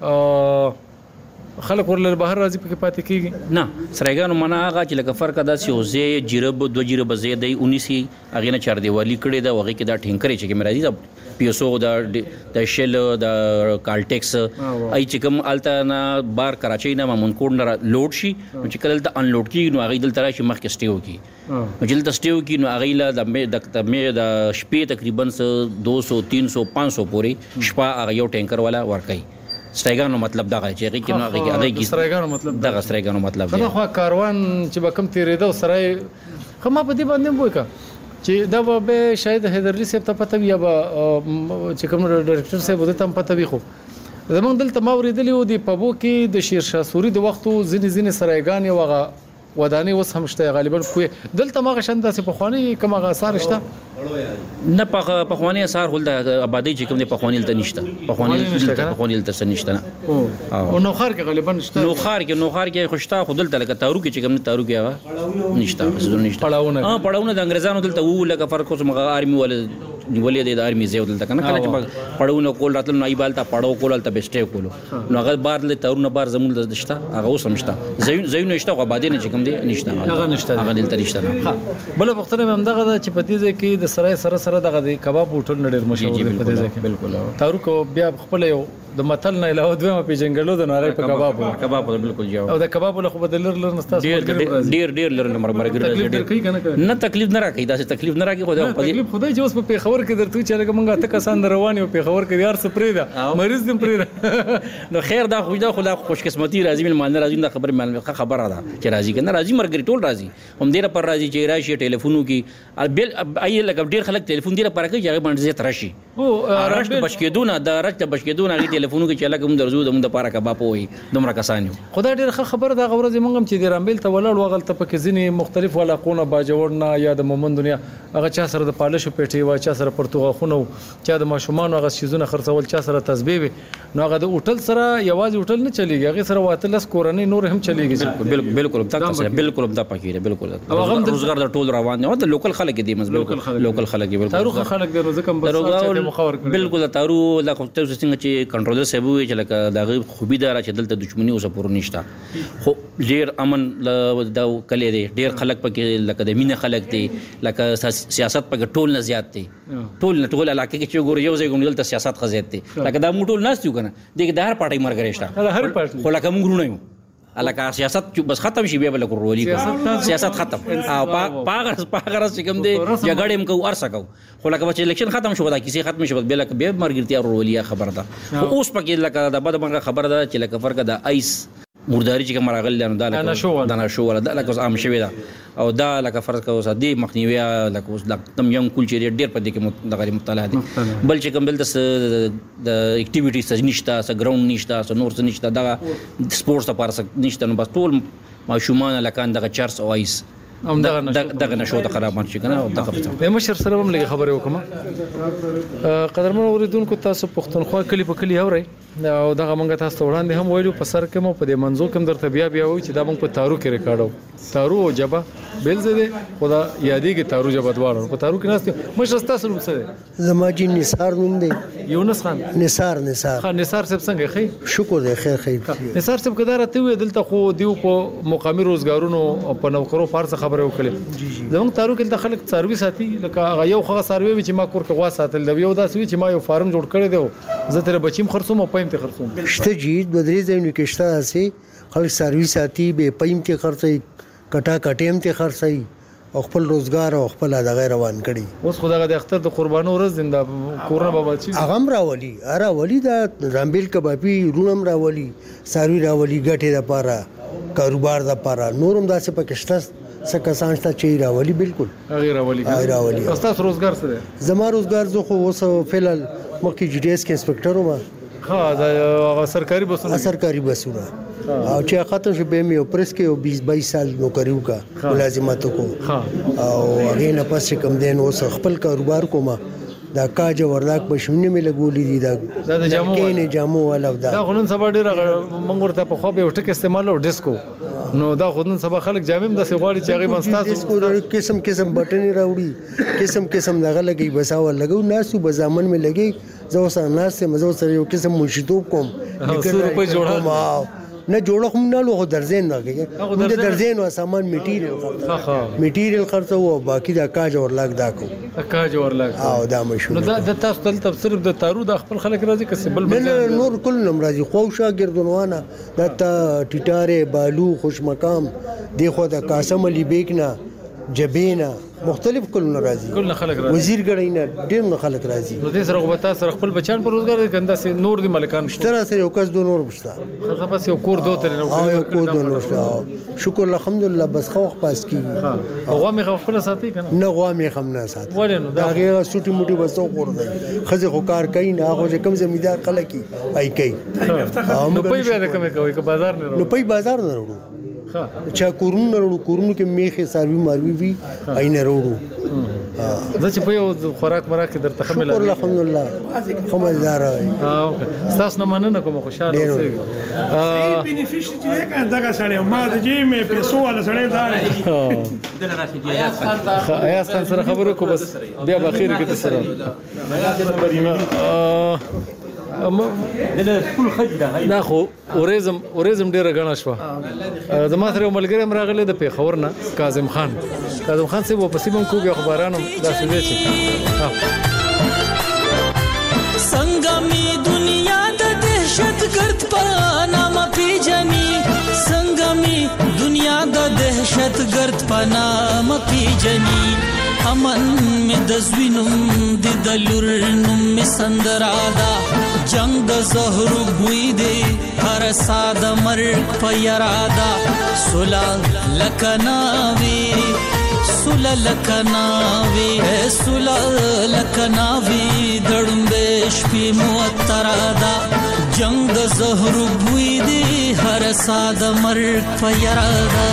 چې خلک ورل بهر راځي پکې پاتې کیږي نه سرایګانو معنا هغه چې لکه فرق ادا سی او زه جیرب دو جیرب زه دی انیس هغه نه چار دیوالی کړي دا وغه کې دا ټینکرې چې کې مرادي دا پی اس او دا د شل دا کالټیکس ای چې کوم الته نه بار کراچۍ نه مون کوډ نه لوډ شي چې کله ته انلوډ کیږي نو هغه دلته راشي مخ کې سټیو کی نو چې دلته سټیو کی نو هغه لا د مې د شپې تقریبا دو سو تین سو پانچ سو پورې شپه هغه یو ټینکر والا ورکای سټایګانو مطلب دا چې هغه کې نو هغه کې هغه کې سټایګانو مطلب دا سټایګانو مطلب دا خو کاروان چې به کم تیرېده سره خما په دې باندې وای کا چې دا به شاید حیدرلی صاحب ته پته وي یا چې کوم ډایرکټر صاحب ته هم پته وي خو زمونږ دلته ما ورېدلی و دی په بو کې د شیرشاه سوري د وختو ځینې ځینې سرایګانې وغه ودانې اوس هم شته غالبا کوی دلته ما غشن داسې په خواني کوم غاثار شته نه په په خواني اثر هول د آبادی چې کوم د په خواني ته نشته په خواني په خواني ته نشته او نو خار کې غالبا نشته نو خار کې نو خار کې خوشتا خود دلته لکه تارو کې چې کوم تارو کې هغه نشته زونه نشته پړاونه ها پړاونه د انګريزانو دلته وو لکه فرق اوس مغه آرمي ول نیولې د آرمي زیو دلته کنه کله چې پړاونه کول راتل نو ایبالته پړاو کول ته بسټه کولو نو هغه بار له تارونه بار زمون نشته هغه اوس نشته زین زین نشته خو آبادی نه چې کوم دی نشته هغه نشته هغه دلته نشته بل وختونه هم دغه چې پتیزه کې د سرای سره سره دغه د کباب هوټل نړیر مشهور دی پتیزه کې بالکل تارو کو بیا خپل یو د متل نه علاوه دوه په جنگلو د نړۍ په کباب کباب بالکل جوړ او د کباب له خو بدلر لر نستاس ډیر ډیر لر نمبر مرګ نه تکلیف نه راکې دا تکلیف نه راکې خو دا تکلیف خدای چې اوس په پیښور کې درته چې لکه مونږه ته کسان روان یو پیښور کې یار سپری دا مریض دم پری نو خیر دا خو دا خو خوش قسمتي راځي مل مان راځي دا خبر مل خبره ده چې راځي کنه راځي مرګ ټول راځي هم ډیر پر راځي چې راشي ټلیفونو کې بل ای لکه ډیر خلک ټلیفون ډیر پر کوي چې باندې زیات راشي او راشت بشکیدونه دا راشت بشکیدونه غي ټلیفونو کې چې لکه درزو د مونږ لپاره کباب وي دومره کسانو خدای ډیر خبر دا غوړه زمونږ هم چې د رامبل ته ولاړ وغل ته پکې ځینی مختلف ولاقونه باجوړنا یا د مومن دنیا هغه چا سره د پالش پیټي وا چا سره پرتوغه خونه چا د ماشومان هغه شیزونه خرڅول چا سره تسبیح نو هغه د هوټل سره یوازې هوټل نه چلیږي هغه سره واتلس کورنۍ نور هم چلیږي بالکل بالکل تاسو بالکل دا پکې دی بالکل روزګار د ټول روان دی د لوکل خلک دی مز بالکل لوکل خلک بالکل تاریخ خلک د روزکم بس مخاور بالکل تارو لا خو تاسو څنګه چې کنټرولر صاحب وي چې لکه دا خوبي دار چې دلته دښمنی اوسه پور نشته خو ډیر امن دا کلی دی ډیر خلک پکې لکه د مینه خلک دی لکه سیاست پکې ټول نه زیات دی ټول نه ټول علاقې کې چې ګور یو ځای ګوندل ته سیاست خزیت دی لکه دا موټول ناس یو کنه دغه د هر پارټي مرګ رښتا هر پارټي خو لکه موږ نه یو الکه سیاست بس ختم شي بیا بل کورولي سیاست ختم او پاغر پاغر چې کوم دی جګړې هم کو ارسه کو خو لکه چې الیکشن ختم شو دا کیسه ختم شو بیا لکه بیا مرګرتیا ورولیا خبر ده خو اوس پکې لکه د بد مرګ خبر ده چې لکه فرق د ایس مرداري چې کوم راغل نه دا لکه دا نه شو ولا دا لکه عام شوی دا او دا لکه فرض کوو صدې مخنیوي لکه اوس تم یم کول چې ډېر په دې کې دغه مطالعه دي بل چې کوم بل د اکټیویټیز نشته س ګراوند نشته س نور څه نشته دا سپورتس لپاره نشته نو بس ټول ماشومان لکه دغه چارس او ایس هم دغه نشو دغه نشو د خرابان شي کنه او دغه د مشر سره هم لږ خبرې وکم قدرمن اوریدونکو تاسو پښتونخوا کلی په کلی اورئ او دغه مونږ تاسو ته وړاندې هم ویلو په سر کې مو په دې منځو کې درته بیا بیا وایي چې دا مونږ په تارو کې ریکارډو تارو او جبا بیل زده خدا یادېږي تارو جبا دواړو په تارو کې ناست مشر تاسو نوم څه دی؟ زما جی نثار نوم دی. یونس خان نثار نثار خان نثار صاحب څنګه ښه؟ شکر دی خیر خیر. نثار صاحب کدار ته وی دلته خو دیو په مقامي روزګارونو او په نوکرو فارس خبره وکړي زموږ تارو کې د خلک څاروي ساتي لکه یو خغه څاروي چې ما کور کې غوا ساتل دی یو داسې چې ما یو فارم جوړ کړی دی زه تر بچیم خرڅوم او پایم ته خرڅوم شته جی د درې ځایونو کې شته سي خلک څاروي ساتي به پایم ته خرڅي کټا کټیم ته خرڅي او خپل روزګار او خپل د غیر روان کړي. اوس خدای د اختر د قربانو ورځ زنده کورونه بابا چی اغم راولي اره ولي دا رامبیل کبابي رونم راولي ساروي راولي ګټه د پاره کاروبار د پاره نورم داسې پکشته سکسان شته چې راولي بالکل غیر راولي غیر راولي. تاسو روزګار څه دی؟ زما روزګار زه خو اوس فعلال مخکې جی ډي اس کې انسپکټر وم. ها دا سرکاري بسونه سرکاري بسونه او چې ختم شو به مې پرس کې بیس بایس سال نوکری وکړه ملازمت کو او هغه نه پس کوم دین اوس خپل کاروبار کوم دا کاج ورداک بشونه مې لګولې دي دا د جامو کې نه جامو والا دا دا غنن سبا ډیر منګ ورته په خو به وټک استعمال او ډیسکو نو دا غنن سبا خلک جامم د سیغواړي چې هغه منستاسو ډیسکو قسم قسم بټن راوړي قسم قسم دغه لګي بساو لګو ناسو بزامن مې لګي زو سره ناس مزو سره یو قسم منشتوب کوم روپے جوړه نه جوړه هم نه لوه درځین نه کېږي د درځین او سامان میټیریل ها ها میټیریل خرڅو او باقی دا کاج اور لاګ دا کو کاج اور لاګ او دا مشهور نو دا د تاسو تل تفسیر د تارو د خپل خلک راځي کسب بل نه نور کل نم راځي خو شاګردونوانه دا ټیټاره بالو خوش مقام دی خو د قاسم علي بیگ نه جبینا مختلف کلونه راځي کلونه خلک راځي وزیر ګړینا ډېر نه خلک راځي نو دې سره غوتا سره خپل بچان پر روزګار دي کنده سي نور دي ملکان شتره سره یو کس دو نور بشتا خاصه بس یو کور دوه تر نو یو کور دو نور شته شکر الحمدلله بس خو پاس کی هغه مې خپل ساتي کنه نه غوا مې خم نه ساتي ولې نو دا هغه سټي موټي بس کور دی خزه خو کار کوي نه هغه کم زمیدار خلک کی آی کوي نو په بیا کوم کوي که بازار نه نو په بازار نه وروړو چا کورونو وروړو کورونو کې میخه ساروي ماروي وي آینه وروړو زه چې په یو خوراک مراک درته خمل شکر الحمدلله خملدار اه تاسو نه مننه کوم خوشاله اوسئ ا بینیفیشري چې دغه سره ما د جې مې پیسو ولا سره دا دل راشي یا ستاسو سره خبرو کو بس بیا په اخر کې تاسو د سکول خج ده دا خو اوريزم اوريزم ډیره غنا شو زما سره ملګری هم راغله د پیښور نه کاظم خان کاظم خان سه په سیمم کو بیا خبرانو دا څه دي संगमी दुनिया द दहशत गर्द पर नाम पीजनी संगमी दुनिया द दहशत गर्द पर नाम पीजनी امن می د زوینم د دلورنم می سندرادا جنگ د زهر بوی دی هر ساده مرګ په یرادا سلا لکناوی سلا لکناوی سلا لکناوی دړمبه شپې موترادا جنگ د زهر بوی دی هر ساده مرګ په یرادا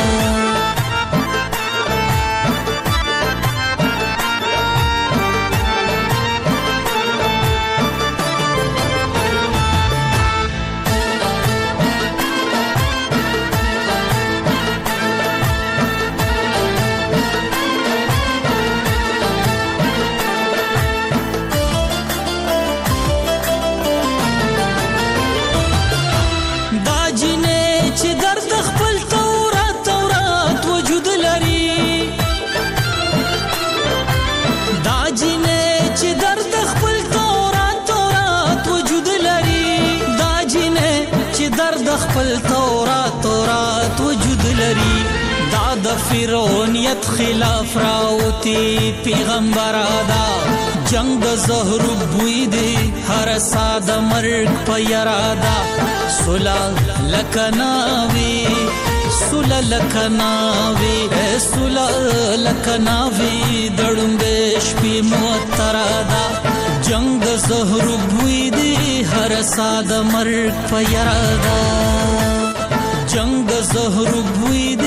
خپل تورات تورات وجود لري دا د فرعونیت خلاف راوتی پیغمبر ادا جنگ زهر بوی دی هر ساده مرګ په یرادا سلا لکناوی سلا لکناوی سلا لکناوی دړمبه شپې موترادا جنگ زهر بوی دی هر ساده مرګ په یرادا جنگ زهر بوی دی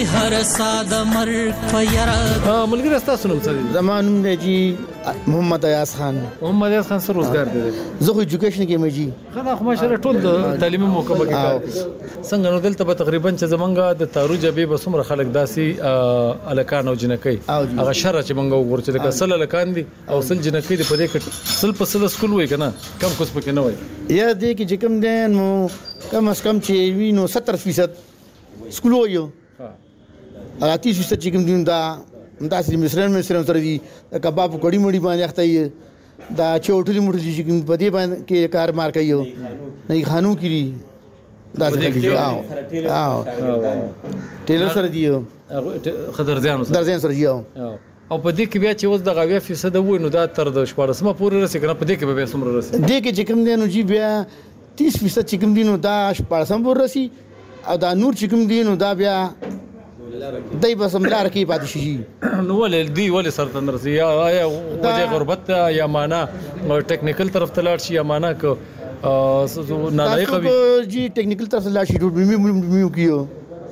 هر ساده مرګ په یاره. ملګری تاسو نوم څه دی؟ زما نوم دی جی محمد ایاز خان. محمد ایاز خان څه روزګار دی؟ زه خو ایجوکیشن کې مې جی. خدا خو ماشاءالله ټول د تعلیمي موقع به کې څنګه نو دلته به تقریبا چې زمونږ د تارو جبې به څومره خلک داسي الکان او جنکۍ هغه شر چې مونږ وګورو چې لکه سل الکان دي او سل جنکۍ دي په دې کې سل په سل سکول وای کنه کم کوس پکې نه وای یا دې کې چې کم دي نو کم از کم چې وینو ستر فیصد سکول وایو ها اته فیصد چې کوم دي دا دا چې مصرن مصرن سره دي کباب کړي مړي باندې اخته دا چوټلي موټلي چې کوم په دې باندې کې کار مار کوي نه خانو کړي دا څه کوي او ټیلر سره دیو خضرځان درځان سره دیو او په دې کې بیا چې اوس د غاوی فیصد وای نو دا تر د شپږمه پورې رسې کنه په دې کې به څومره رسې دې کې چې کوم دي نو جی بیا تیس فیصد چې کوم دي نو دا شپږم پورې رسې او دا نور چې کوم دي نو دا بیا دای په سملار کې پاتې شي نو ولې دی ولې سره تر رسې یا یا وجه غربت یا معنا ټیکنیکل طرف ته لاړ شي یا معنا ک نالایق وي جی ټیکنیکل طرف ته لاړ شي ډوډ مې مې کیو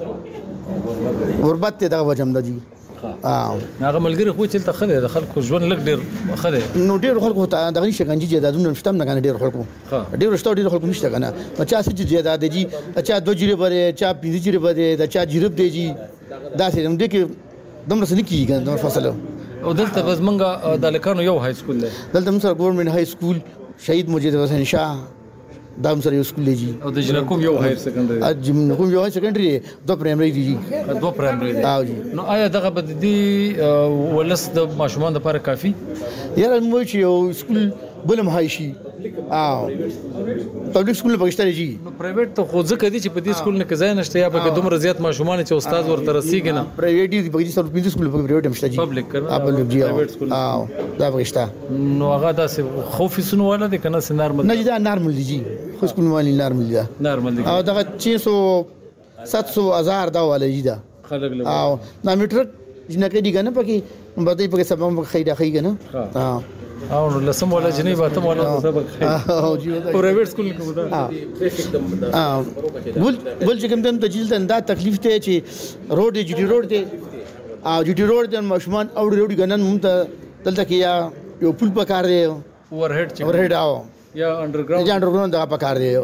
غربت ته دا وجم ده جی اه هغه ملګری خو چې تخله د خلکو ژوند لګ ډیر خله نو ډیر خلکو ته دغه شګنجي جیدادونه شتم نه کنه ډیر خلکو ډیر شتو ډیر خلکو نشته کنه پچاس چې جیداد دي اچھا دو جیره بره چا پینځه جیره بره د چا جیرب دی جی دا سه هم دې کې دومره سن کیږي کنه فصل او دلته بس منګه د لکانو یو های سکول دی دلته موږ ګورنمنت های سکول شهید مجید حسین شاه دا هم سره یو سکول دی او د جنکوم یو هایر سیکنډری ا جنکوم یو هایر سیکنډری دو پرایمری دی دو پرایمری دی او جی نو آیا دغه بد دی ولس د ماشومان لپاره کافي یاره مو چې یو سکول بلم هاي شي او پبلک سکول پاکستان جی نو پرایویټ ته خو ځکه دي چې په دې سکول نه کزای نشته یا په دومره زیات ماشومان چې استاد ورته رسیږي نه پرایویټ دی په دې سره پنځه سکول په پرایویټ مشته جی پبلک کنه پبلک جی او دا پاکستان نو هغه داسې خوفي سنو ولا دي کنه سه نارمل نه دا نارمل دی جی خو سکول والی نارمل دی نارمل دی او دا छह सौ सात सौ هزار دا والا جی دا خلک او نا میټر جنکه دی کنه پکې بده پکې سبا خیدا خی کنه ها او نو لسم ولا جنې باته مولا سبق خی او جی پرایویټ سکول کې ودا ها ول ول چې کوم دم تجیل دا تکلیف ته چې روډ جی ډی روډ ته او جی ډی روډ ته مشمان او روډ غنن مونږ ته دلته کې یا یو پل پکار دی اوور هډ چې اوور هډ او یا انډرګراوند یا انډرګراوند دا پکار دی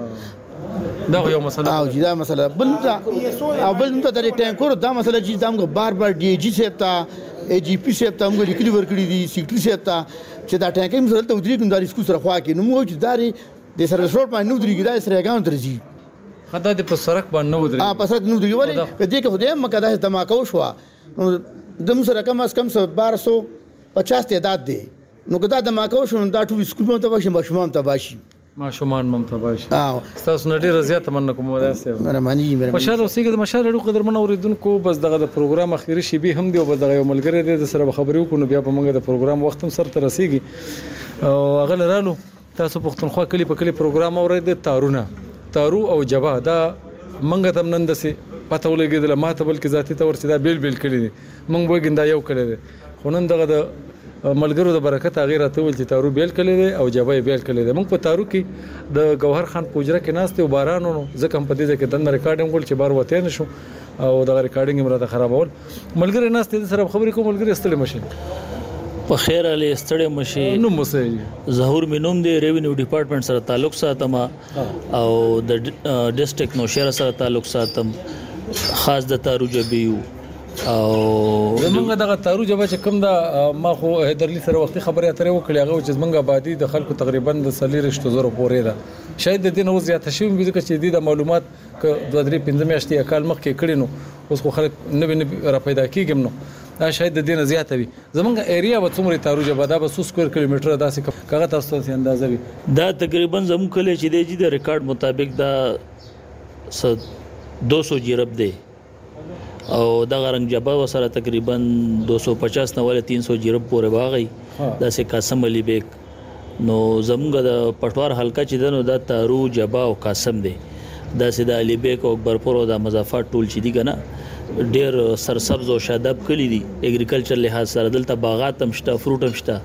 دا یو مسله او جی دا مسله بل دا او بل ته د ټانکور دا مسله چې دا موږ بار بار دی جی سپتا ای جی پی سپتا موږ لیکلي ورکړي دي سیکټری سپتا چې دا ټانکې موږ دلته ودرې کوم د اسکو سره خوا کې نو موږ چې داري د سروس روډ باندې ودرېږي دا سره ګاون ترځي خدای دې په سرک باندې ودرېږي اه په سرک نو ودرېږي ولې دې کې خدای مکه دا دماکو شو نو د موږ سره کم از کم بارہ سو پچاس تعداد دی نو کدا دماکو شو دا ټول سکول ته باشي ماشومان ته باشي ماشومان ممته باشي اه تاسو نه ډیر زیات مننه کوم وداسه مهرباني مهرباني مشال اوسېګه د مشال اړو قدر من اوریدونکو بس دغه د پروګرام اخیری شی به هم دی او بس دغه یو ملګری د سره خبرې وکړو بیا په موږ د پروګرام وخت هم سره رسیږي او هغه لرالو تاسو پښتونخوا کلی په کلی پروګرام اورید تارونه تارو او جبا دا منګه تم نن دسه پته ولګیدل ماته بلکې ذاتی تور چې دا بیل بیل کړی دي منګ وګیندا یو کړی دي خو نن دغه د ملګرو د برکت هغه راته ول چې تارو بیل کړی دی او جبای بیل کړی دی موږ په تارو کې د گوهر خان پوجره کې ناست او بارانو ځکه هم په دې کې دنه ریکارډینګ ول چې بار وته نشو او د ریکارډینګ مراته خرابول ملګری ناست دې سره خبرې کوم ملګری استلې مشه په خیر علي استړې مشي نو مسه ظهور مینوم دی ریوینیو ډپارټمنټ سره تعلق ساتم او د ډیسټریکټ نو شهر سره تعلق ساتم خاص د تارو جبیو او زمونږ دغه تارو جبا چې کوم دا ما خو هدرلی سره وختي خبرې اترې وکړې هغه چې زمونږ آبادی د خلکو تقریبا د سلی رشتو زره پورې ده شاید د دین او زیات شي ځکه چې د معلومات ک دوه درې پنځه میاشتې کال مخکې کړي نو اوس خو خلک نه نه را پیدا کیږي نو دا شاید د دین زیات وي زمونږ ایریا به څومره تارو جبا دا به څو سکوير کیلومتر داسې کغه تاسو ته اندازه وي دا تقریبا زموږ کله چې د ریکارډ مطابق دا دو سو جرب دی او دا رنگ جبا وسره تقریبا دو سو پچاس نه ول تین سو جرب پورې واغی دا سه قاسم علي بیگ نو زموږ د پټوار حلقہ چې دنو دا تارو جبا او قاسم دی دا سه د علي بیگ او برپور او د مضافات ټول چې دي کنه ډیر سرسبز او شاداب کلی دي اګریکلچر لحاظ سره دلته باغات هم شته فروټ هم شته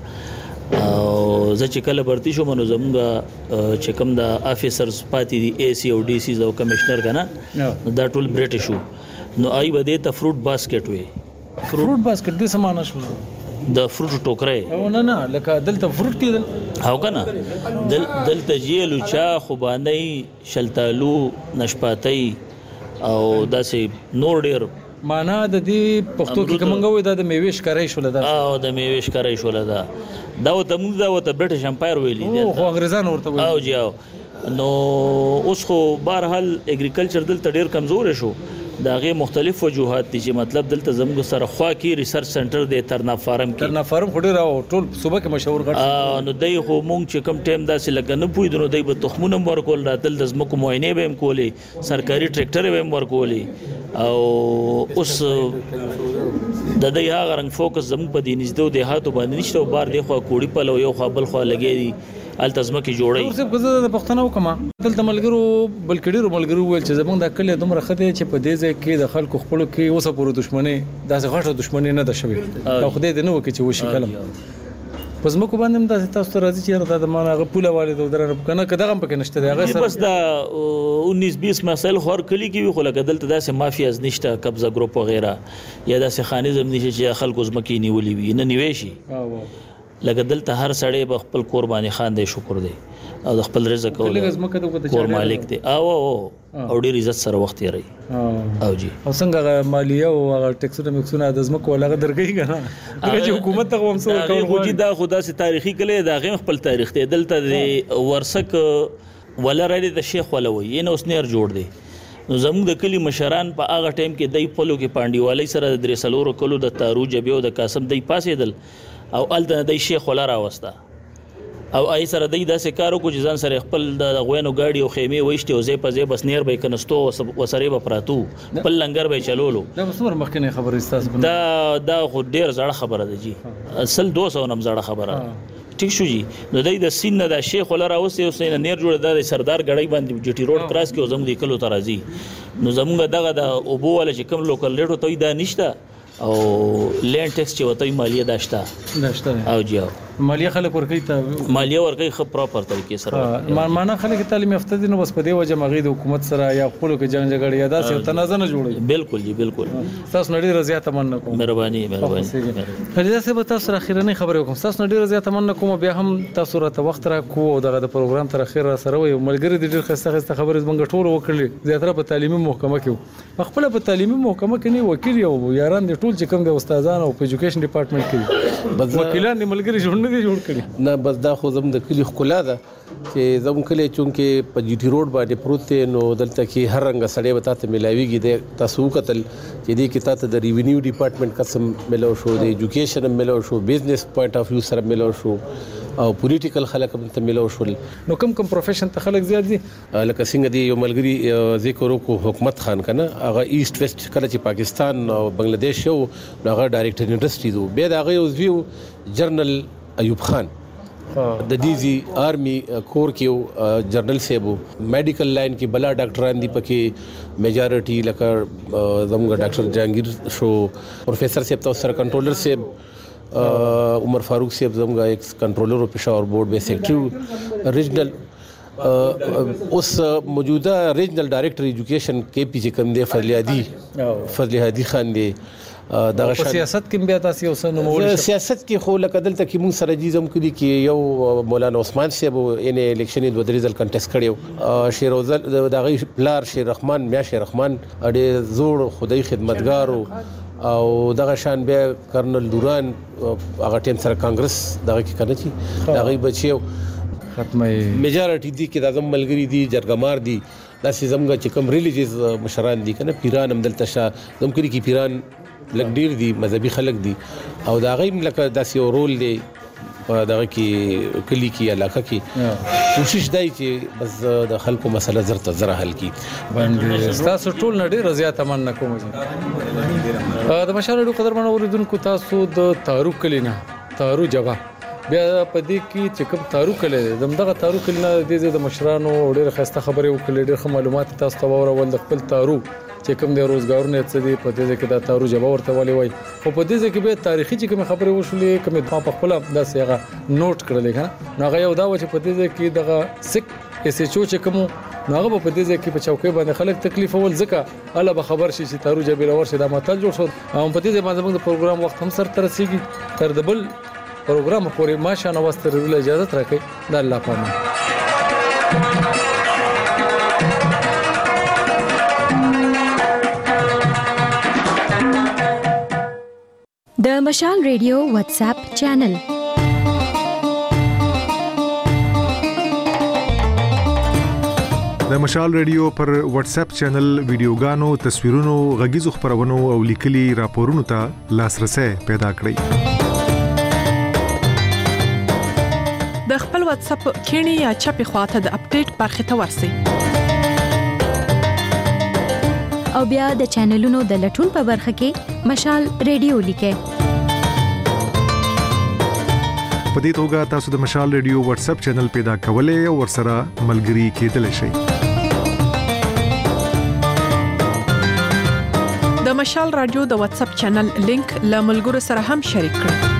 او زه چې کله برتی شو منو زموږ چې کوم د افیسرز پاتې دي اي سي او ډي سي او کمشنر کنه دا ټول برټیشو نو آی بده ته فروټ باسکټ وي فروټ باسکټ د سمانه شو د فروټ ټوکرې او نه نه لکه دلته فروټ کېدل او کنه دل دلته جیلو چا خوباني شلتالو نشپاتي او داسې نور ډیر معنا د دې پښتو کې کومنګ وای د میوې شکارای شول دا او د میوې شکارای شول دا دا ته موږ دا ته برټش امپایر ویلي دي خو انګريزان ورته وایي او جاو نو اوس خو بهرحال اګریکلچر دلته ډیر کمزور شو دا غي مختلف وجوهات دي چې مطلب دلته زموږ سره خوا کې ریسرچ سنټر دی ترنا فارم کې ترنا فارم خو ډیر ټول صوبه کې مشهور غټ نو دای خو مونږ چې کم ټیم داسې لګنه پوي دنو دای به تخمونه ورکول راتل د زمکو معاینه به هم کولې سرکاري ټریکټر به هم ورکولې او اوس د دې هغه رنګ فوکس زموږ په دې نږدې دهاتو باندې نشته او بار دی خو کوړی په لو یو خپل خو لګي دي التزمه کې جوړي اوس په زړه د پښتنو کومه دلته ملګرو بلکې ملګرو ول چې زمونږ د کله دومره خته چې په دې ځای کې د خلکو خپل کې اوسه پورو دښمنی داسې غټه دښمنی نه ده شوی او خدای دې نه وکړي چې وشي کلم پس مکو باندې د تاسو راځي چې د مانه غپوله والد درنه کنه کداغه پکې نشته دی هغه بس دا انیس بیس مسایل خور کلی کې وی خو لکه دلته داسې مافیاز نشته قبضه ګروپ وغیرہ یا داسې خانیزم نشي چې خلکو زمکی نیولې وي نه نیوي شي لکه دلته هر سړی په خپل قرباني خان دی شکر دی او د خپل رزق او کور مالک دی او او او ډیر عزت سره وخت یې رہی او جی او څنګه مالیه او هغه ټیکسونه مکسونه د زمکو ولغه درګی کنه دغه چې حکومت ته هم څو کول خو دا خدا سي تاریخي کله دا غیم خپل تاریخ دی دلته د ورسک ولرالي د شیخ ولوي ینه اوس نیر جوړ دی نو زموږ د کلی مشران په هغه ټیم کې دای پلو کې پانډیوالي سره د درې سلورو کلو د تارو جبیو د قاسم دای پاسې دل او الته د شیخ ولا راوستا او آی سره دای داسې کارو کو ځان سره خپل د غوینو گاډي او خیمه وښتي او زې په زې بس نیر به کنستو وسره به پراتو خپل لنګر به چلولو دا څومره مخکنه خبره استاد دا دا خو ډیر زړه خبره ده جی اصل دو سو نم زړه خبره ټیک شو جی نو دای د سین د شیخ ولا راوسته او سین نیر جوړ د سردار غړی باندې جټی روډ کراس کې زموږ د کلو ترازی نو زموږ دغه د اوبو ول چې کوم لوکل لیټو ته دا نشته او لینډ ټیکس چې وته مالیه داشته داشته او جاو مالیه خلک ورکوي ته مالیه ورکوي خو پراپر طریقې سره ما معنا خلک تعلیم یافته دي نو بس په دې وجه مغې د حکومت سره یا خپل کې جنگ جګړه یا داسې تنازع نه جوړي بالکل جی بالکل تاسو نړۍ رضا تمنا کوم مهرباني مهرباني خلیدا صاحب تاسو سره اخیرنی خبره کوم تاسو نړۍ رضا تمنا کوم بیا هم تاسو راته وخت را کو دغه د پروګرام تر اخیر سره وي ملګری د ډیر خسته خسته خبره زمونږ ټول وکړي زیاتره په تعلیمي محکمه کې خپل په تعلیمي محکمه کې نه وکیل یو یاران د ټول چې کوم د استادانو په ایجوکیشن ډپارټمنټ کې بس وکیلان د ملګری جوړ نه دي جوړ کړي نه بس دا خو زم د کلی خلا ده چې زم کلی چونکې په جی ټی روډ باندې پروت دی نو دلته کې هر رنګ سړی وتا ته ملاويږي د تاسو قتل چې دې کې تاسو د ریوینیو ډپارټمنټ قسم ملو شو د ایجوکیشن ملو شو بزنس پوینټ اف ویو سره ملو شو او پولیټیکل خلک هم ته ملو شول نو کم کم پروفیشن ته خلک زیات دي لکه څنګه دی یو ملګری ذکر وکړو حکومت خان کنه هغه ایست ویسٹ کله چې پاکستان او بنگلاديش یو هغه ډایریکټر انډستری دو به دا هغه ویو جنرال ایوب خان د دیزی آرمی کور کې جنرال سیبو میډیکل لاین کې بلا ډاکټران دی پکې میجارټي لکه زموږ ډاکټر جهانگیر شو پروفیسر سیب تاسو سره کنټرولر سیب عمر فاروق صاحب زموږ ایکس کنټرولر او پېښور بورډ به سیکریټری ریجنل اوس موجوده ریجنل ډایریکټر ایجوکیشن کې پی چې کوم دی فضل هادي فضل هادي خان دی دا سیاست کې بیا تاسو اوس نو مول سیاست کې خو لکه دلته کې مون سره جیزم کړي کې یو مولانا عثمان صاحب ان الیکشن د ودریزل کنټیسټ کړیو شیروزل د غي پلار شیر رحمان میا شیر رحمان اړې زوړ خدای خدمتګار او دغه شان بیا کرنل دوران هغه ټیم سره کانګرس دغه کې کنه چې دغه بچیو ختمه میجارټي دي کې د اعظم ملګری دي جرګمار دي دا سیزمګه چې کوم ریلیجیز مشران دي کنه پیران هم دلته شه زم کړي کې پیران لګ ډیر دي مذهبي خلک دي او دا غیم لکه داسې یو رول دی دغه کې کلی کې علاقه کې کوشش دی چې بس د خلکو مسله زرته زره حل کی باندې تاسو ټول نه ډیر زیات تمنا کوم د مشارو قدر منو اوریدونکو تاسو د تارو کلینا تارو جواب بیا په دې کې چې کوم تارو کلی دغه تارو کلینا د مشرانو ډیر خسته خبره وکړي ډیر معلومات تاسو ته ورول د خپل تارو چې کوم د روزګارونه څه دي په دې کې د تارو جواب ورته ولي وای خو په دې کې به تاریخي چې کوم خبره وشولې کوم په خپل د سیغه نوٹ کړل کنه نو هغه یو دا و چې په دې کې دغه سک اس ایچ او چې کوم نو هغه په دې ځای کې په چوکۍ باندې خلک تکلیف ول ځکه الله به خبر شي چې تارو جبیل ورشه د ماتل جوړ شو او په دې ځای باندې موږ د پروګرام وخت هم سره ترسيږي تر د بل پروګرام پورې ماشه نو واستر اجازه راکړي د الله پامان د مشال ریډیو واتس اپ چینل د مشال ریډیو پر واتس اپ چینل ویډیوګانو تصویرونو غږیزو خبرونو او لیکلي راپورونو ته لاسرسي پیدا کړئ د خپل واتس اپ کینی یا چپی خواته د اپډیټ برخه ته ورسئ او بیا د چینلونو د لټون په برخه کې مشال ریډیو لیکئ په دې توګه تاسو د مشال ریډیو واتس اپ چینل پیدا کولای او ورسره ملګري کېدلی شئ د مشال رادیو د واتس اپ چینل لینک له ملګرو سره هم شریک کړئ